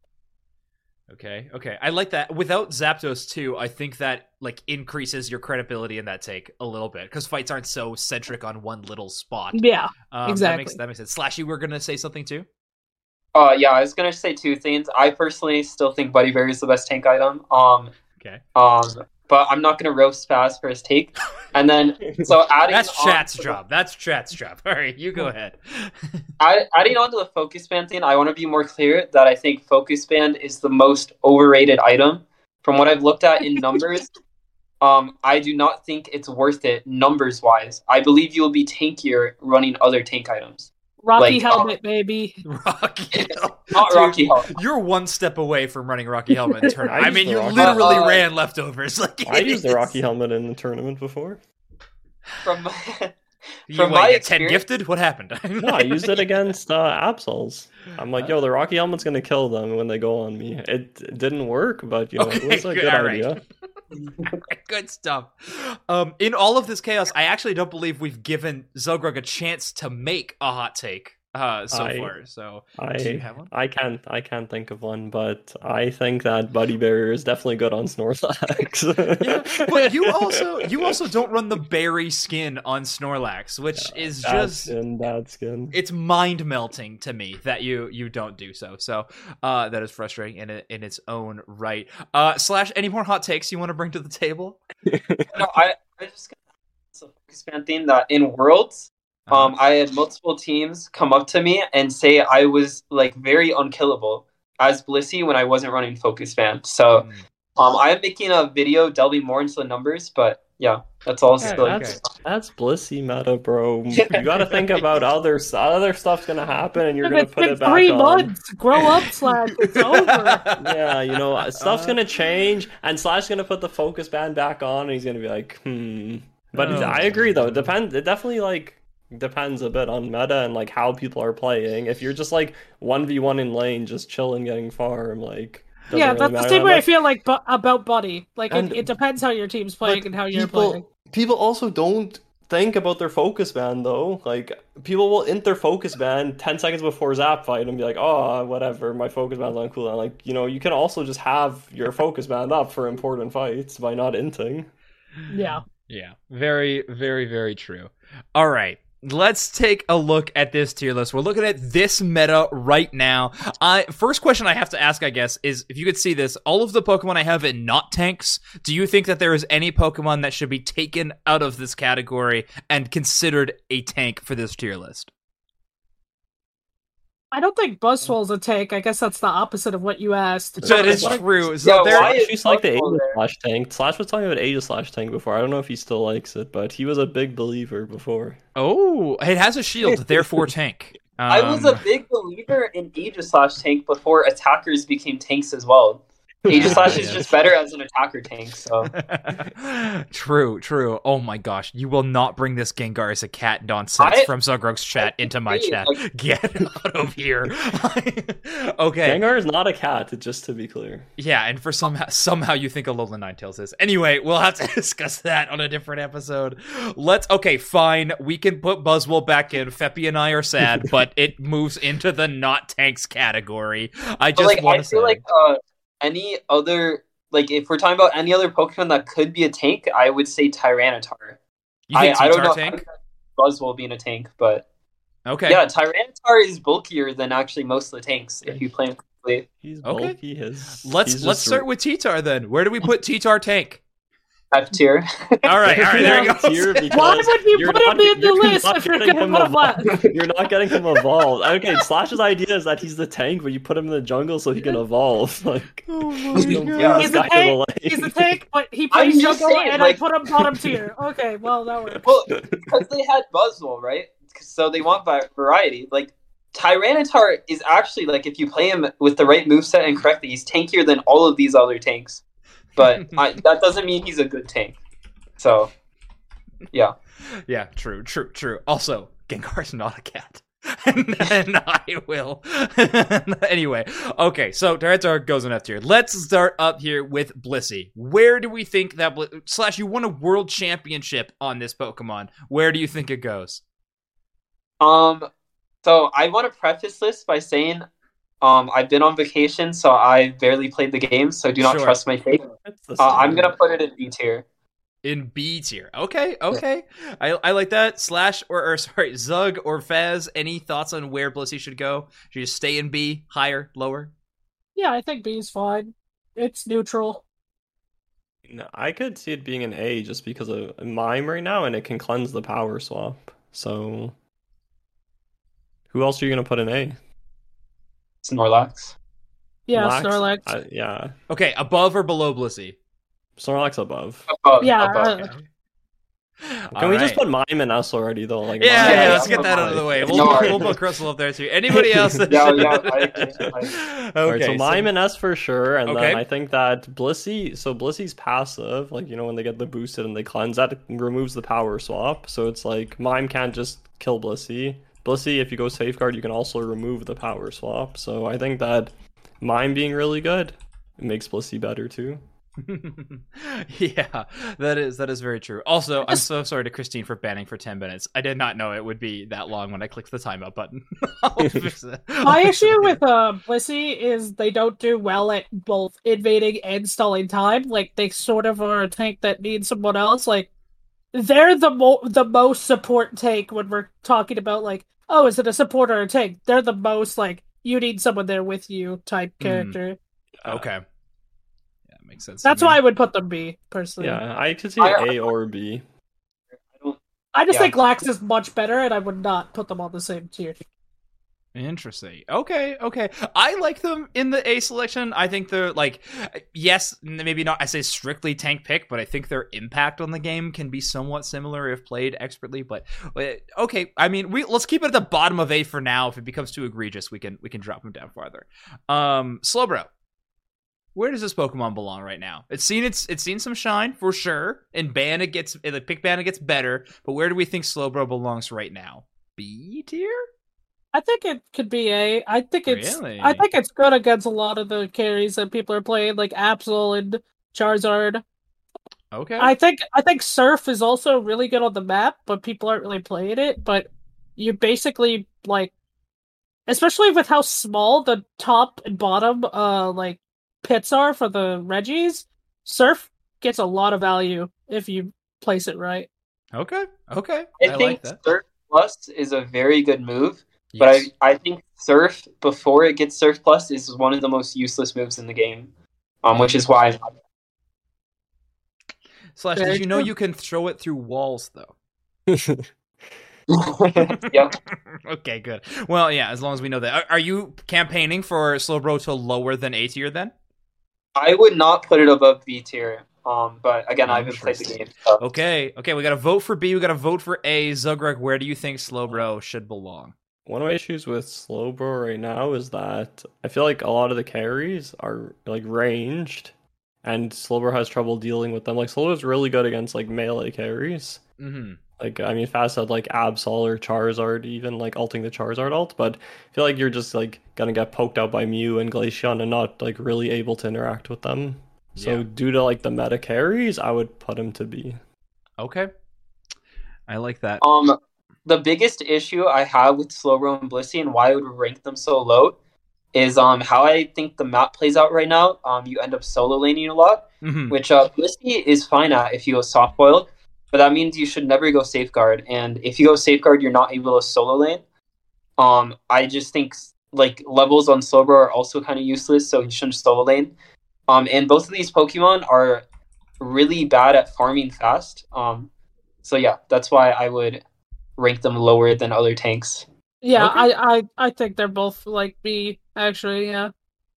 Okay, okay. I like that. Without Zapdos too, I think that like increases your credibility in that take a little bit because fights aren't so centric on one little spot. Yeah. Um, That exactly. makes, that makes sense. Slashy, we're gonna say something too. Uh, yeah, I was gonna say two things. I personally still think Buddy Berry is the best tank item. Um, Okay. um, but I'm not gonna roast Fast for his take. And then, so adding That's on chat's to the- job. That's chat's job. All right, you go ahead. add, adding on to the Focus Band thing, I want to be more clear that I think Focus Band is the most overrated item. From what I've looked at in numbers, um, I do not think it's worth it numbers wise. I believe you will be tankier running other tank items. Rocky Like, Helmet, baby. Rocky Helmet. Not Dude, Rocky Helmet. You're one step away from running Rocky Helmet in tournament. I I, mean, used you the Rocky- literally Uh, ran leftovers. Like I it used the is- Rocky Helmet in the tournament before. From You, From what, my you get ten experience- gifted? What happened? No, I used it against uh, Absols. I'm like, yo, the Rocky Helmet's gonna kill them when they go on me. It didn't work, but you know, it Okay, was a good, good all right. idea. Good stuff. Um, in all of this chaos, I actually don't believe we've given Zogrug a chance to make a hot take uh, so I- far. So, do you I have one? I can't I can't think of one, but I think that Buddy Barrier is definitely good on Snorlax. Yeah, but you also you also don't run the berry skin on Snorlax, which is That just skin, that skin. it's mind melting to me that you you don't do so. So uh, that is frustrating in it, in its own right. Uh, Slash, any more hot takes you want to bring to the table? no, I I just got it's a Focus Band thing that in Worlds, um, I had multiple teams come up to me and say I was like very unkillable as Blissey when I wasn't running Focus Band. So Mm. um, I am making a video delving more into the numbers, but yeah, that's all. Okay, still- That's that's Blissey meta, bro. You got to think about other other stuff's gonna happen, and you're gonna It's put been it back three on. months. Grow up, Slash. It's over. Yeah, you know, stuff's Uh, gonna change, and Slash gonna put the Focus Band back on, and he's gonna be like, hmm. But Oh, I agree, though. no. It depends. It definitely like depends a bit on meta and like how people are playing. If you're just like one v one in lane, just chilling, getting farm, like doesn't Yeah, really that's the matter same that way I much. feel like bu- about Buddy. Like, And- it, it depends how your team's playing But and how you're people, playing. People also don't think about their Focus Band though. Like people will int their Focus Band ten seconds before Zap fight and be like, "Oh, whatever, my Focus Band's on cooldown." Like you know, you can also just have your Focus Band up for important fights by not inting. Yeah. Yeah, very, very, very true. All right, let's take a look at this tier list. We're looking at this meta right now. I first question I have to ask, I guess, is if you could see this, all of the Pokemon I have in not tanks, do you think that there is any Pokemon that should be taken out of this category and considered a tank for this tier list? I don't think Buzzwole's a tank. I guess that's the opposite of what you asked. That is Why- true. So Yeah, there, why is She's like the Buzzwole Aegis there? Slash tank. Slash was talking about Aegis Slash tank before. I don't know if he still likes it, but he was a big believer before. oh, it has a shield, therefore tank. Um, I was a big believer in Aegis Slash tank before attackers became tanks as well. Aegis Slash is Yes. just better as an attacker tank, so True, true. Oh my gosh, you will not bring this Gengar as a cat nonsense I- from Zugrog's chat into my Hey, chat. like- Get out of here. Okay. Gengar is not a cat, just to be clear. Yeah, and for somehow somehow you think Alolan Ninetales is. Anyway, we'll have to discuss that on a different episode. Let's okay, fine. We can put Buzzwole back in. Feppy and I are sad, but it moves into the not tanks category. I But, just like want I to feel say like uh, any other like if we're talking about any other Pokemon that could be a tank, I would say Tyranitar. you think I, I don't T-Tar know tank? Buzzwole being a tank, but Okay. yeah, Tyranitar is bulkier than actually most of the tanks if you play him correctly. He's Okay. bulky. His, Let's he's let's just- start with T-Tar then. Where do we put T-Tar tank? F tier. All right, all right, there you F tier go. because Why would you you're put him not- in the you're list not if you're getting gonna him put him evolved. last? You're not getting him evolved. Okay, Slash's idea is that he's the tank, but you put him in the jungle so he can evolve. Like, Oh my just don't God. bring He's this a guy to the tank, lane. He's a tank, but he I'm plays just jungle, saying, and like- I put him bottom tier. Okay, well that works. Well, because they had Buzzwole, right? So they want va- variety. Like Tyranitar is actually like if you play him with the right moveset and correctly, he's tankier than all of these other tanks. But I, that doesn't mean he's a good tank. So yeah. Yeah, true, true, true. Also, Gengar's not a cat. and, and I will. Anyway, okay, so Tyranitar goes in F tier. Let's start up here with Blissey. Where do we think that Bl- Slash, you won a world championship on this Pokemon. Where do you think it goes? Um. So I want to preface this by saying, um, I've been on vacation, so I barely played the game, so do not Sure. trust my take. It's the Uh, I'm same. gonna put it in B tier. In B tier. Okay, okay. I I like that. Slash or, or sorry, Zug or Fez, any thoughts on where Blissey should go? Should you stay in B, higher, lower? Yeah, I think B is fine. It's neutral. No, I could see it being an A just because of Mime right now, and it can cleanse the power swap. So, who else are you gonna put in A? Snorlax. Yeah, Lax? Snorlax. I- yeah, Okay, above or below Blissey? Snorlax above. Above, Yeah, above. uh, Can we just put Mime in S already though? Like, Yeah, Mime- yeah, yeah, let's yeah. get that out of the way. We'll, No we'll, worries. we'll put Crystal up there too. Anybody else? That Yeah, should- yeah, I agree. I okay, All right, so so- Mime and S for sure, and Okay. then I think that Blissey. So Blissey's passive, like you know when they get the boosted and they cleanse, that removes the power swap. So it's like Mime can't just kill Blissey. Blissey, if you go safeguard, you can also remove the power swap. So I think that Mime being really good makes Blissey better too. yeah, that is that is very true. Also, I'm so sorry to Christine for banning for ten minutes. I did not know it would be that long when I clicked the timeout button. I'll fix it. I'll My fix it. issue with uh Blissey is they don't do well at both invading and stalling time. Like they sort of are a tank that needs someone else. Like they're the mo- the most support tank when we're talking about like, oh, is it a support or a tank? They're the most like you need someone there with you type Hmm. character. Okay, yeah, makes sense. to That's me. why I would put them B personally. Yeah, I could see I- A or B. don't. I just Yeah. think Lax is much better, and I would not put them on the same tier. Interesting. Okay, okay. I like them in the A selection. I think they're like, yes, maybe not. I say strictly tank pick, but I think their impact on the game can be somewhat similar if played expertly. But uh, okay, I mean, we let's keep it at the bottom of A for now. If it becomes too egregious, we can we can drop them down farther. Um, Slowbro, where does this Pokemon belong right now? It's seen it's it's seen some shine for sure. In ban, it gets in the pick ban, it gets better. But where do we think Slowbro belongs right now? B tier. I think it could be A. I think it's Really? I think it's good against a lot of the carries that people are playing, like Absol and Charizard. Okay. I think I think Surf is also really good on the map, but people aren't really playing it. But you basically like, especially with how small the top and bottom uh like pits are for the Reggies, Surf gets a lot of value if you place it right. Okay. Okay. I, I, think like that. Surf Plus is a very good move, but Yes. I I think Surf before it gets Surf Plus is one of the most useless moves in the game, um, which is why. I'm, Slash, Very did you know true. you can throw it through walls though? Yep. Okay, good. Well, yeah, as long as we know that. Are, are you campaigning for Slowbro to lower than A tier then? I would not put it above B tier. Um, but again, I haven't played the game. So. Okay, okay, we got to vote for B, we got to vote for A. Zugreg, where do you think Slowbro should belong? One of my issues with Slowbro right now is that I feel like a lot of the carries are like ranged, and Slowbro has trouble dealing with them. Like Slowbro's really good against like melee carries. Mm-hmm. Like I mean, Fast had like Absol or Charizard, even like ulting the Charizard ult, but I feel like you're just like gonna get poked out by Mew and Glaceon and not like really able to interact with them. So Yeah. due to like the meta carries, I would put him to B. Okay. I like that. Um, the biggest issue I have with Slowbro and Blissey and why I would rank them so low is um how I think the map plays out right now. Um, you end up solo laning a lot, Mm-hmm. which uh Blissey is fine at if you go soft boiled, but that means you should never go safeguard. And if you go safeguard, you're not able to solo lane. Um, I just think like levels on Slowbro are also kind of useless, so you shouldn't solo lane. Um, and both of these Pokemon are really bad at farming fast. Um, so yeah, that's why I would rank them lower than other tanks. Yeah, Okay. I, I I think they're both like B actually. Yeah.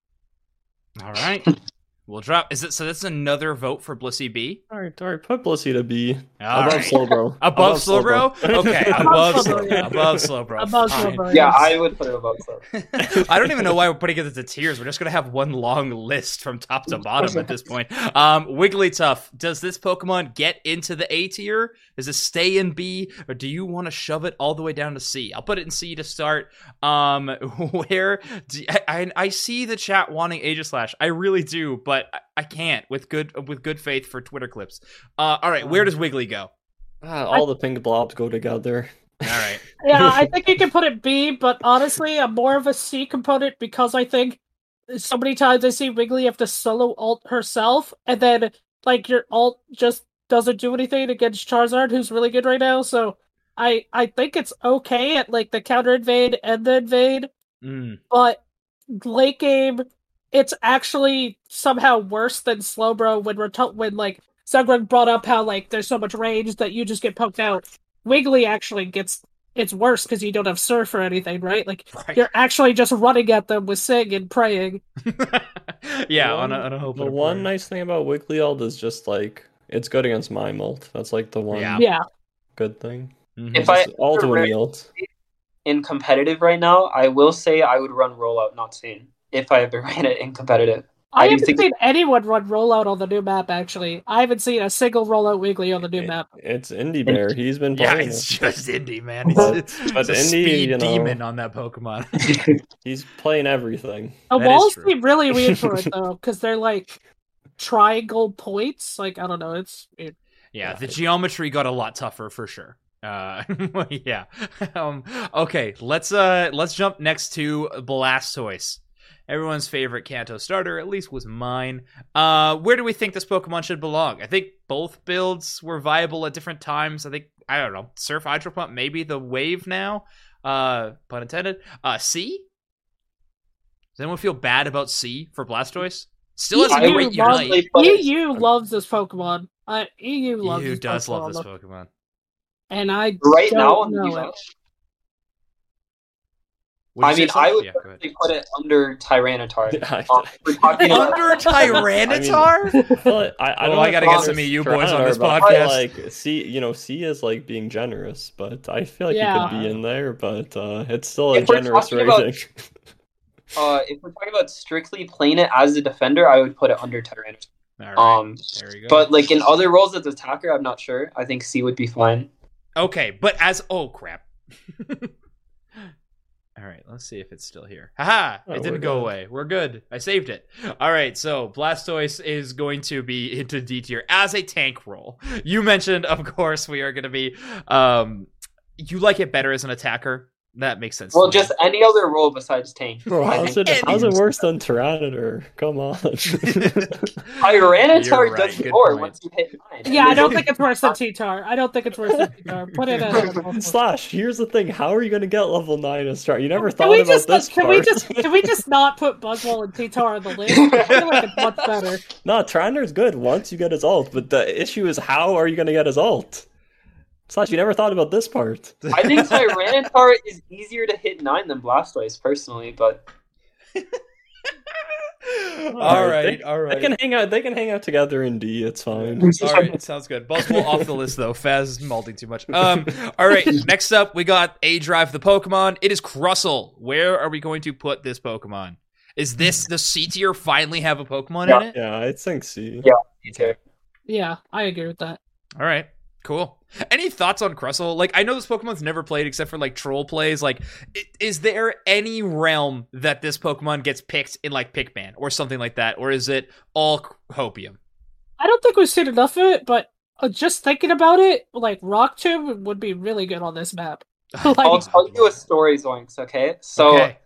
All right. We'll drop. Is it so? That's another vote for Blissey B. All right, all right, put Blissey to B. All above right. Slowbro. Above Slowbro? Okay, above Above Slowbro. Slowbro, yeah. Above Slowbro. Above Fine. Slowbro. Yeah, yes. I would put it above Slowbro. I don't even know why we're putting it into tiers. We're just gonna have one long list from top to bottom at this point. Um, Wigglytuff, does this Pokemon get into the A tier? Does it stay in B, or do you want to shove it all the way down to C? I'll put it in C to start. Um, where do, I, I I see the chat wanting Aegislash. I really do, but I, I can't with good with good faith for Twitter clips. Uh, all right, where does Wiggly go? Ah, all the pink blobs go together. All right. Yeah, I think you can put it B, but honestly, I'm more of a C component because I think so many times I see Wiggly have to solo ult herself, and then like your ult just doesn't do anything against Charizard, who's really good right now. So I I think it's okay at like the counter invade and the invade, Mm. but late game, it's actually somehow worse than Slowbro when we're to- when like Zugreg brought up how like there's so much range that you just get poked out. Wiggly actually gets it's worse because you don't have surf or anything, right? Like Right. you're actually just running at them with Sing and praying. yeah, The on a, one- on a hope. The and a one prayer. nice thing about Wiggly ult is just like it's good against Mime ult. That's like the one Yeah. Yeah. good thing. Mhm. If I Just ult when rank he ult. in competitive right now, I will say I would run rollout, not Sane, if I ever ran it in competitive. I, I do haven't think- seen anyone run rollout on the new map, actually. I haven't seen a single rollout Wiggly on the new It- map. It's Indie Bear. He's been Yeah, playing it's it. just Indy, man. He's, But- it's but a Indy, speed you know- demon on that Pokemon. He's playing everything. The That is walls true. seem really weird for it, though, because they're like triangle points. Like, I don't know. It's weird. Yeah, Yeah. the geometry got a lot tougher for sure. Uh, yeah. Um, okay, let's uh let's jump next to Blastoise. Everyone's favorite Kanto starter, at least was mine. Uh, where do we think this Pokemon should belong? I think both builds were viable at different times. I think I don't know. Surf Hydro Pump, maybe the wave now. Uh, pun intended. Uh, C. Does anyone feel bad about C for Blastoise? Still has a I great would love- Unite. But E it's- U loves this Pokemon. Uh, E U loves Who this does Pokemon, love this Pokemon? and I Right don't now on know Viva, it. Would I you say mean, something? I would Yeah, go ahead. personally put it under Tyranitar. I, Um, we're talking about Under Tyranitar? feel like- I, I Oh, don't I gotta get know some if E U boys on Tyrannosaurus, this but I feel podcast. Like C, you know, C is like being generous, but I feel like Yeah. he could be in there. But uh, it's still a If we're generous talking about- rating. uh, if we're talking about strictly playing it as a defender, I would put it under Tyranitar. All right, Um, there you go. but like in other roles as attacker, I'm not sure. I think C would be fine. okay, but as oh crap. All right, let's see if it's still here. Haha! Oh, It we're didn't go good. away. We're good. I saved it. All right, so Blastoise is going to be into D tier as a tank role. You mentioned, of course, we are going to be. Um, you like it better as an attacker. That makes sense. Well, to me. just any other role besides tank. Bro, I how's think it, how's it any- worse than Tyranitar? Come on. Tyranitar You're right, does good more point. once you hit nine. Yeah, I don't think it's worse than T-Tar. I don't think it's worse than T-Tar. Put it at Slash, here's the thing. How are you going to get level nine and start? You never Can thought we about just this can part. we just can we just not put Buzzwole and T-Tar on the list? I feel like it's much better. No, Tyranitar's good once you get his ult, but the issue is how are you going to get his ult? Slash, you never thought about this part. I think Tyranitar is easier to hit nine than Blastoise, personally, but all right, they, all right. They can hang out. They can hang out together in D. It's fine. All right, sounds good. Buzzwole off the list though. Faz is malting too much. Um. All right. Next up, we got A Drive the Pokemon. It is Crustle. Where are we going to put this Pokemon? Is this the C tier finally have a Pokemon Yeah. in it? Yeah, I think C. yeah, okay. Yeah, I agree with that. All right. Cool. Any thoughts on Crustle? Like, I know this Pokemon's never played except for like troll plays. Like, i- is there any realm that this Pokemon gets picked in like Pickman or something like that, or is it all Hopium? I don't think we've seen enough of it, but uh, just thinking about it, like Rock Tomb would be really good on this map. Like, I'll tell you a story, Zoinks, okay? So, Okay.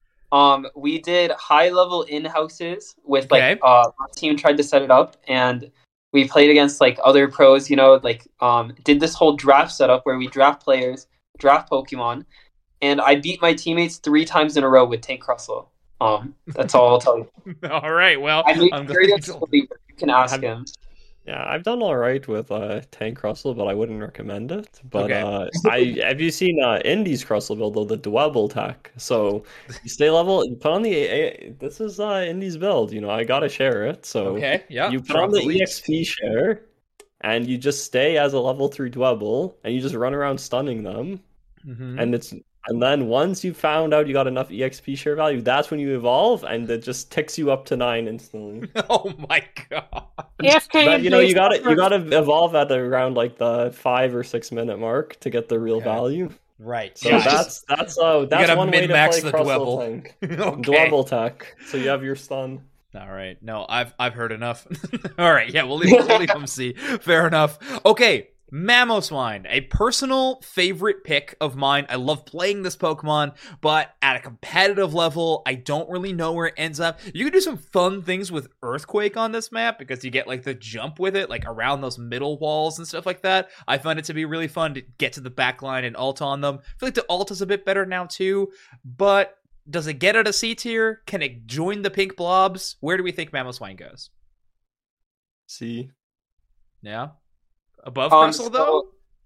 um, we did high-level in-houses with, like, Okay. uh, our team tried to set it up, and we played against, like, other pros, you know, like, um, did this whole draft setup where we draft players, draft Pokemon, and I beat my teammates three times in a row with Tank Crustle. Um, that's all I'll tell you. All right. Well, I made I'm glad curious you told me. believer. You can ask I'm- him. Yeah, I've done all right with uh, Tank Crustle, but I wouldn't recommend it. But Okay. uh, I have you seen uh, Indy's Crustle build though, the Dwebble tech? So you stay level, you put on the A A. This is uh, Indy's build. You know, I gotta share it. So Okay. Yeah. you put drop on the leash. E X P share, and you just stay as a level three Dwebble, and you just run around stunning them. Mhm. And it's and then once you found out you got enough E X P share value, that's when you evolve, and it just ticks you up to nine instantly. Oh my god. A F K But and you know, you base gotta for- you gotta evolve at around like the five or six minute mark to get the real Okay. value. Right. So Guys. that's that's uh that's gotta one way to min-max play the Crustle Dwebble. tank. Okay. Dwebble tech. So you have your stun. All right. No, I've I've heard enough. All right. Yeah, we'll leave, we'll leave them see. Fair enough. Okay. Mamoswine, a personal favorite pick of mine. I love playing this Pokemon, but at a competitive level, I don't really know where it ends up. You can do some fun things with Earthquake on this map because you get like the jump with it, like around those middle walls and stuff like that. I find it to be really fun to get to the back line and ult on them. I feel like the ult is a bit better now too, but does it get out of C tier? Can it join the pink blobs? Where do we think Mamoswine goes? See. Yeah? Above Um, Crustle, so- though?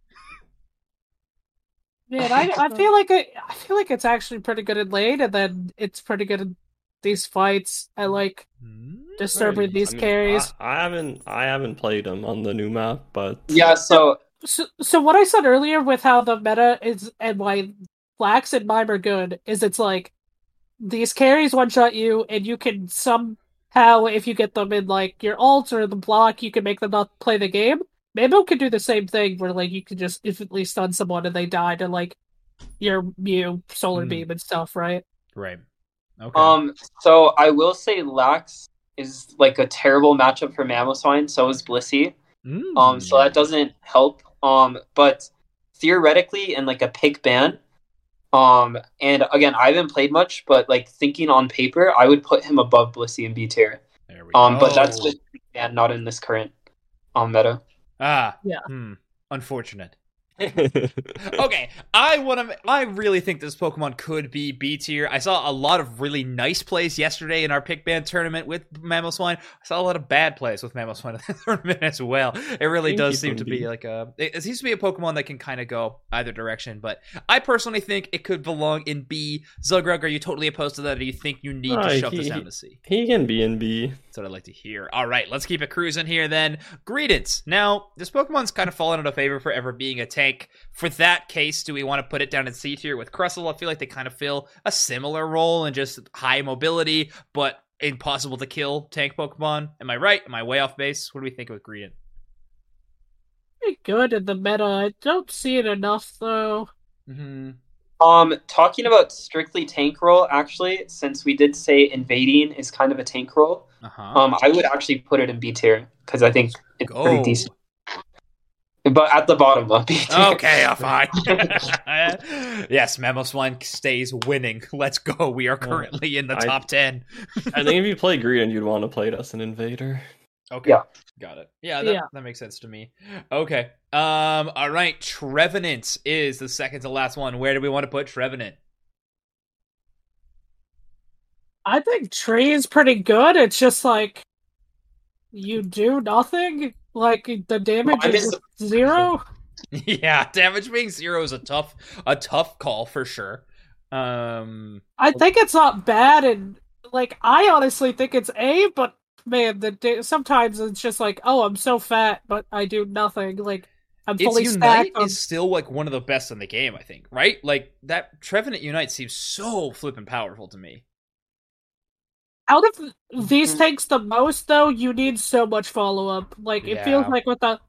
Man, I I feel like it, I feel like it's actually pretty good in lane, and then it's pretty good in these fights. I like Hmm? disturbing Right. these I mean, carries. I, I haven't I haven't played him on the new map, but Yeah, so So, so what I said earlier with how the meta is and why Flax and Mime are good is it's like these carries one shot you, and you can somehow, if you get them in like your ult or the block, you can make them not play the game. Mamo can do the same thing where like you can just instantly stun someone and they die to like your Mew solar Hmm. beam and stuff, right? Right. Okay. Um, so I will say Lax is like a terrible matchup for Mamoswine. So is Blissey. Mm. Um, so that doesn't help. Um, but theoretically, in like a pick ban, um, and again, I haven't played much, but like thinking on paper, I would put him above Blissey in B tier. There we Um, go. but that's just and not in this current um meta. Ah. Yeah. Hmm. Unfortunate. Okay, I want to. I really think this Pokemon could be B tier. I saw a lot of really nice plays yesterday in our pick band tournament with Mamoswine. I saw a lot of bad plays with Mamoswine in the tournament as well. It really Think does he seem can to be be. like a. It, it seems to be a Pokemon that can kind of go either direction. But I personally think it could belong in B. Zugrug, are you totally opposed to that? Or do you think you need to Uh, shove this he- down to C? he can be in B. That's what I'd like to hear. All right, let's keep it cruising here then. Greedence. Now, this Pokemon's kind of fallen out of favor for ever being a tank. For that case, do we want to put it down in C tier with Crustle? I feel like they kind of fill a similar role in just high mobility, but impossible to kill tank Pokemon. Am I right? Am I way off base? What do we think with Greedent? Pretty good in the meta. I don't see it enough though. Mm-hmm. Um, talking about strictly tank role, actually, since we did say invading is kind of a tank role, Uh-huh. um, I would actually put it in B tier because I think it's Go. pretty decent. But at the bottom of B tier. Okay, uh, fine. Yes, Mamoswine stays winning. Let's go. We are currently in the I- top ten. I think if you play Greedent, you'd want to play it as an invader. Okay. Yeah. Got it. Yeah, that, Yeah. that makes sense to me. Okay. Um, all right. Trevenant is the second to last one. Where do we want to put Trevenant? I think Tree is pretty good. It's just like you do nothing. Like the damage Mine is is- zero. Yeah, damage being zero is a tough a tough call for sure. Um, I think it's not bad, and like I honestly think it's A, but man, the da- sometimes it's just like, oh, I'm so fat, but I do nothing. Like I'm its fully Unite stacked. on- is still like one of the best in the game, I think. Right? Like that Trevenant Unite seems so flippin' powerful to me. Out of these tanks the most, though, you need so much follow up. Like it feels Yeah. like with the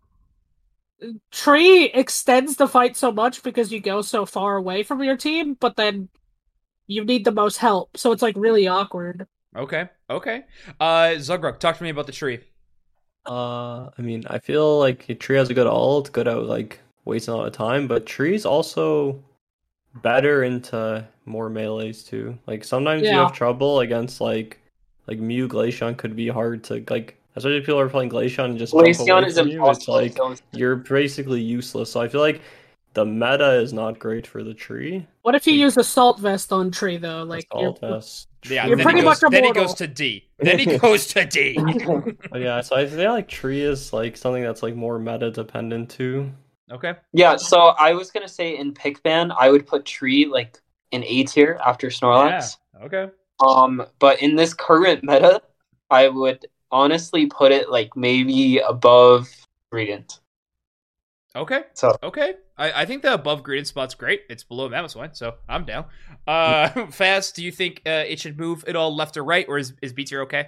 tree extends the fight so much because you go so far away from your team, but then you need the most help, so it's like really awkward. Okay, okay. Uh, Zugrug, talk to me about the tree. Uh, I mean, I feel like Tree has a good ult, good at like wasting a lot of time, but Tree's also better into more melees too. Like sometimes you Yeah. have trouble against like like Mew Glaceon could be hard to like, especially if people are playing Glaceon and just jump Glaceon away is from you. It's impossible. like to kill. you're basically useless. So I feel like the meta is not great for the Tree. What if you Like, use Assault Vest on tree though? Like Assault you're, Vest, Yeah, You're then pretty he goes, much then he immortal. goes to D. Then he goes to D. But yeah, so I feel like Tree is like something that's like more meta dependent too. Okay. Yeah, so I was gonna say in pick ban, I would put Tree like in A tier after Snorlax. Yeah. Okay. Um, but in this current meta, I would honestly put it like maybe above Gradient. Okay. So Okay. I, I think the above graded spot's great. It's below Mammoth, so I'm down. Uh, Fast, do you think uh, it should move at all left or right, or is, is B tier okay?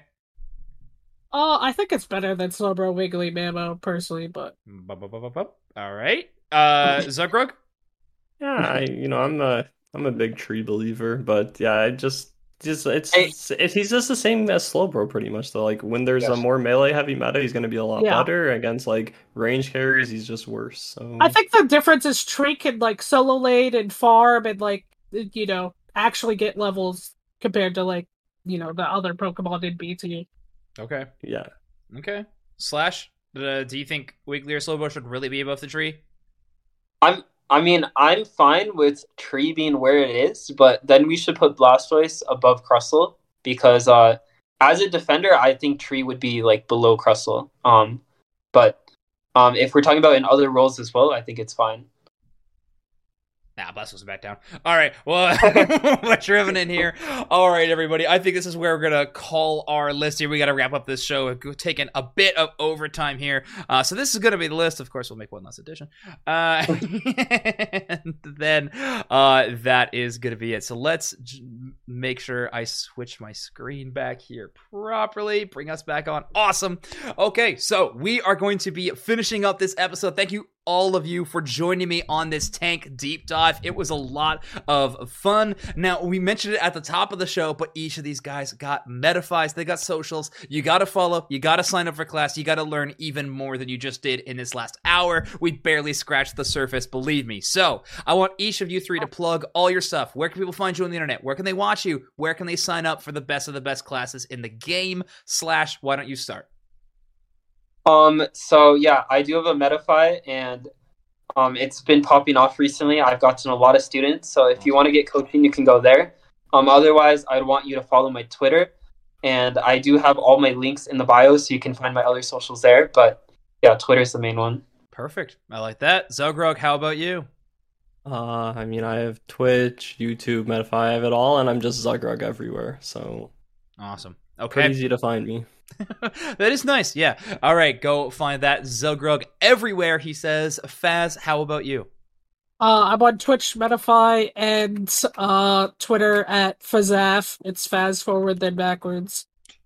Oh, I think it's better than Slowbro Wiggly Mammo personally, but Bup, bup, bup, bup, bup. All right. Uh, Zugrug? Yeah, I you know I'm a I'm a big Tree believer, but yeah, I just just it's Hey. it's he's just the same as Slowbro pretty much though. Like when there's a Yes. more melee heavy meta, he's gonna be a lot Yeah. better against like range carries. He's just worse. So I think the difference is Tree can like solo lane and farm and like you know actually get levels compared to like you know the other Pokemon in B T. Okay. yeah, Okay. Slash, uh, do you think Wiggly or Slowbro should really be above the tree? I'm I mean, I'm fine with Tree being where it is, but then we should put Blastoise above Crustle because uh as a defender, I think Tree would be like below Crustle. Um but um if we're talking about in other roles as well, I think it's fine. Nah, Blast was back down. All right, well, we're driven in here. All right, everybody. I think this is where we're gonna call our list here. We got to wrap up this show. We're taking a bit of overtime here, uh, so this is gonna be the list. Of course, we'll make one last edition, uh, and then uh, that is gonna be it. So let's j- make sure I switch my screen back here properly. Bring us back on. Awesome. Okay, so we are going to be finishing up this episode. Thank you all of you for joining me on this tank deep dive. It was a lot of fun. Now, we mentioned it at the top of the show, but each of these guys got Metafies, they got socials. You gotta follow, you gotta sign up for class, you gotta learn even more than you just did in this last hour. We barely scratched the surface, believe me. So, I want each of you three to plug all your stuff. Where can people find you on the internet? Where can they watch you? Where can they sign up for the best of the best classes in the game? Slash, why don't you start? Um, so yeah, I do have a Metafy, and um, it's been popping off recently. I've gotten a lot of students, so if you want to get coaching, you can go there. Um, otherwise, I'd want you to follow my Twitter, and I do have all my links in the bio, so you can find my other socials there. But yeah, Twitter's the main one. Perfect. I like that. Zogrog, how about you? uh, I mean I have Twitch, YouTube, Metafy, I have it all, and I'm just Zugrug everywhere. So Awesome. pretty Okay. easy to find me. That is nice. Yeah. All right. Go find that Zogrug everywhere, he says. Faz, how about you? Uh, I'm on Twitch, Metafy, and uh, Twitter at Fazaf. It's Faz forward then backwards.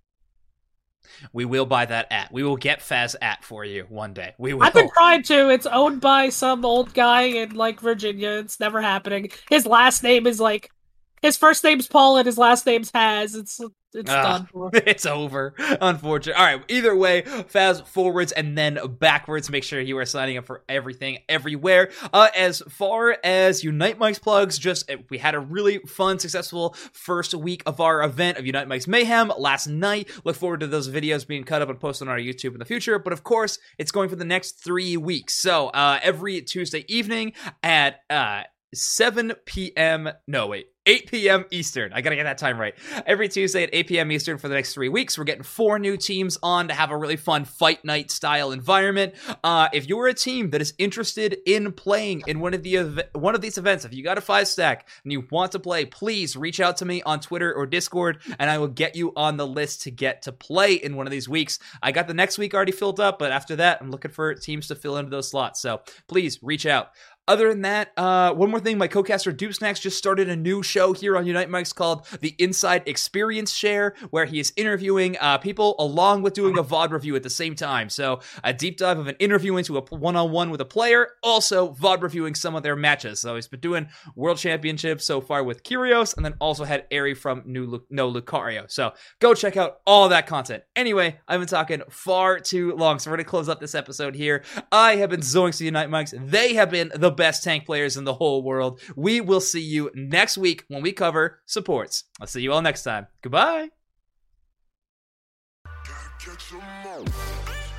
We will buy that at. We will get Faz at for you one day. We will. I've been trying to. It's owned by some old guy in like Virginia. It's never happening. His last name is like his first name's Paul and his last name's Has. It's it's Ah. done for. It's over. Unfortunate. All right. Either way, Faz forwards and then backwards. Make sure you are signing up for everything everywhere. Uh, as far as Unite Mike's plugs, just uh, we had a really fun, successful first week of our event of Unite Mike's Mayhem last night. Look forward to those videos being cut up and posted on our YouTube in the future. But of course, it's going for the next three weeks. So uh, every Tuesday evening at uh, seven p.m. No, wait. eight p.m. Eastern. I gotta get that time right. Every Tuesday at eight p.m. Eastern for the next three weeks. We're getting four new teams on to have a really fun fight night style environment. Uh, if you're a team that is interested in playing in one of the ev- one of these events, if you got a five stack and you want to play, please reach out to me on Twitter or Discord, and I will get you on the list to get to play in one of these weeks. I got the next week already filled up, but after that, I'm looking for teams to fill into those slots. So please reach out. Other than that, uh, one more thing, my co-caster Dupe Snacks just started a new show here on Unite Mics called The Inside Experience Share, where he is interviewing uh, people along with doing a V O D review at the same time. So a deep dive of an interview into a one-on-one with a player, also V O D reviewing some of their matches. So he's been doing World Championships so far with Kyrios, and then also had Eri from New Lu- No Lucario. So go check out all that content. Anyway, I've been talking far too long, so we're going to close up this episode here. I have been Zoinks to Unite Mics. They have been the best tank players in the whole world. We will see you next week when we cover supports. I'll see you all next time. Goodbye.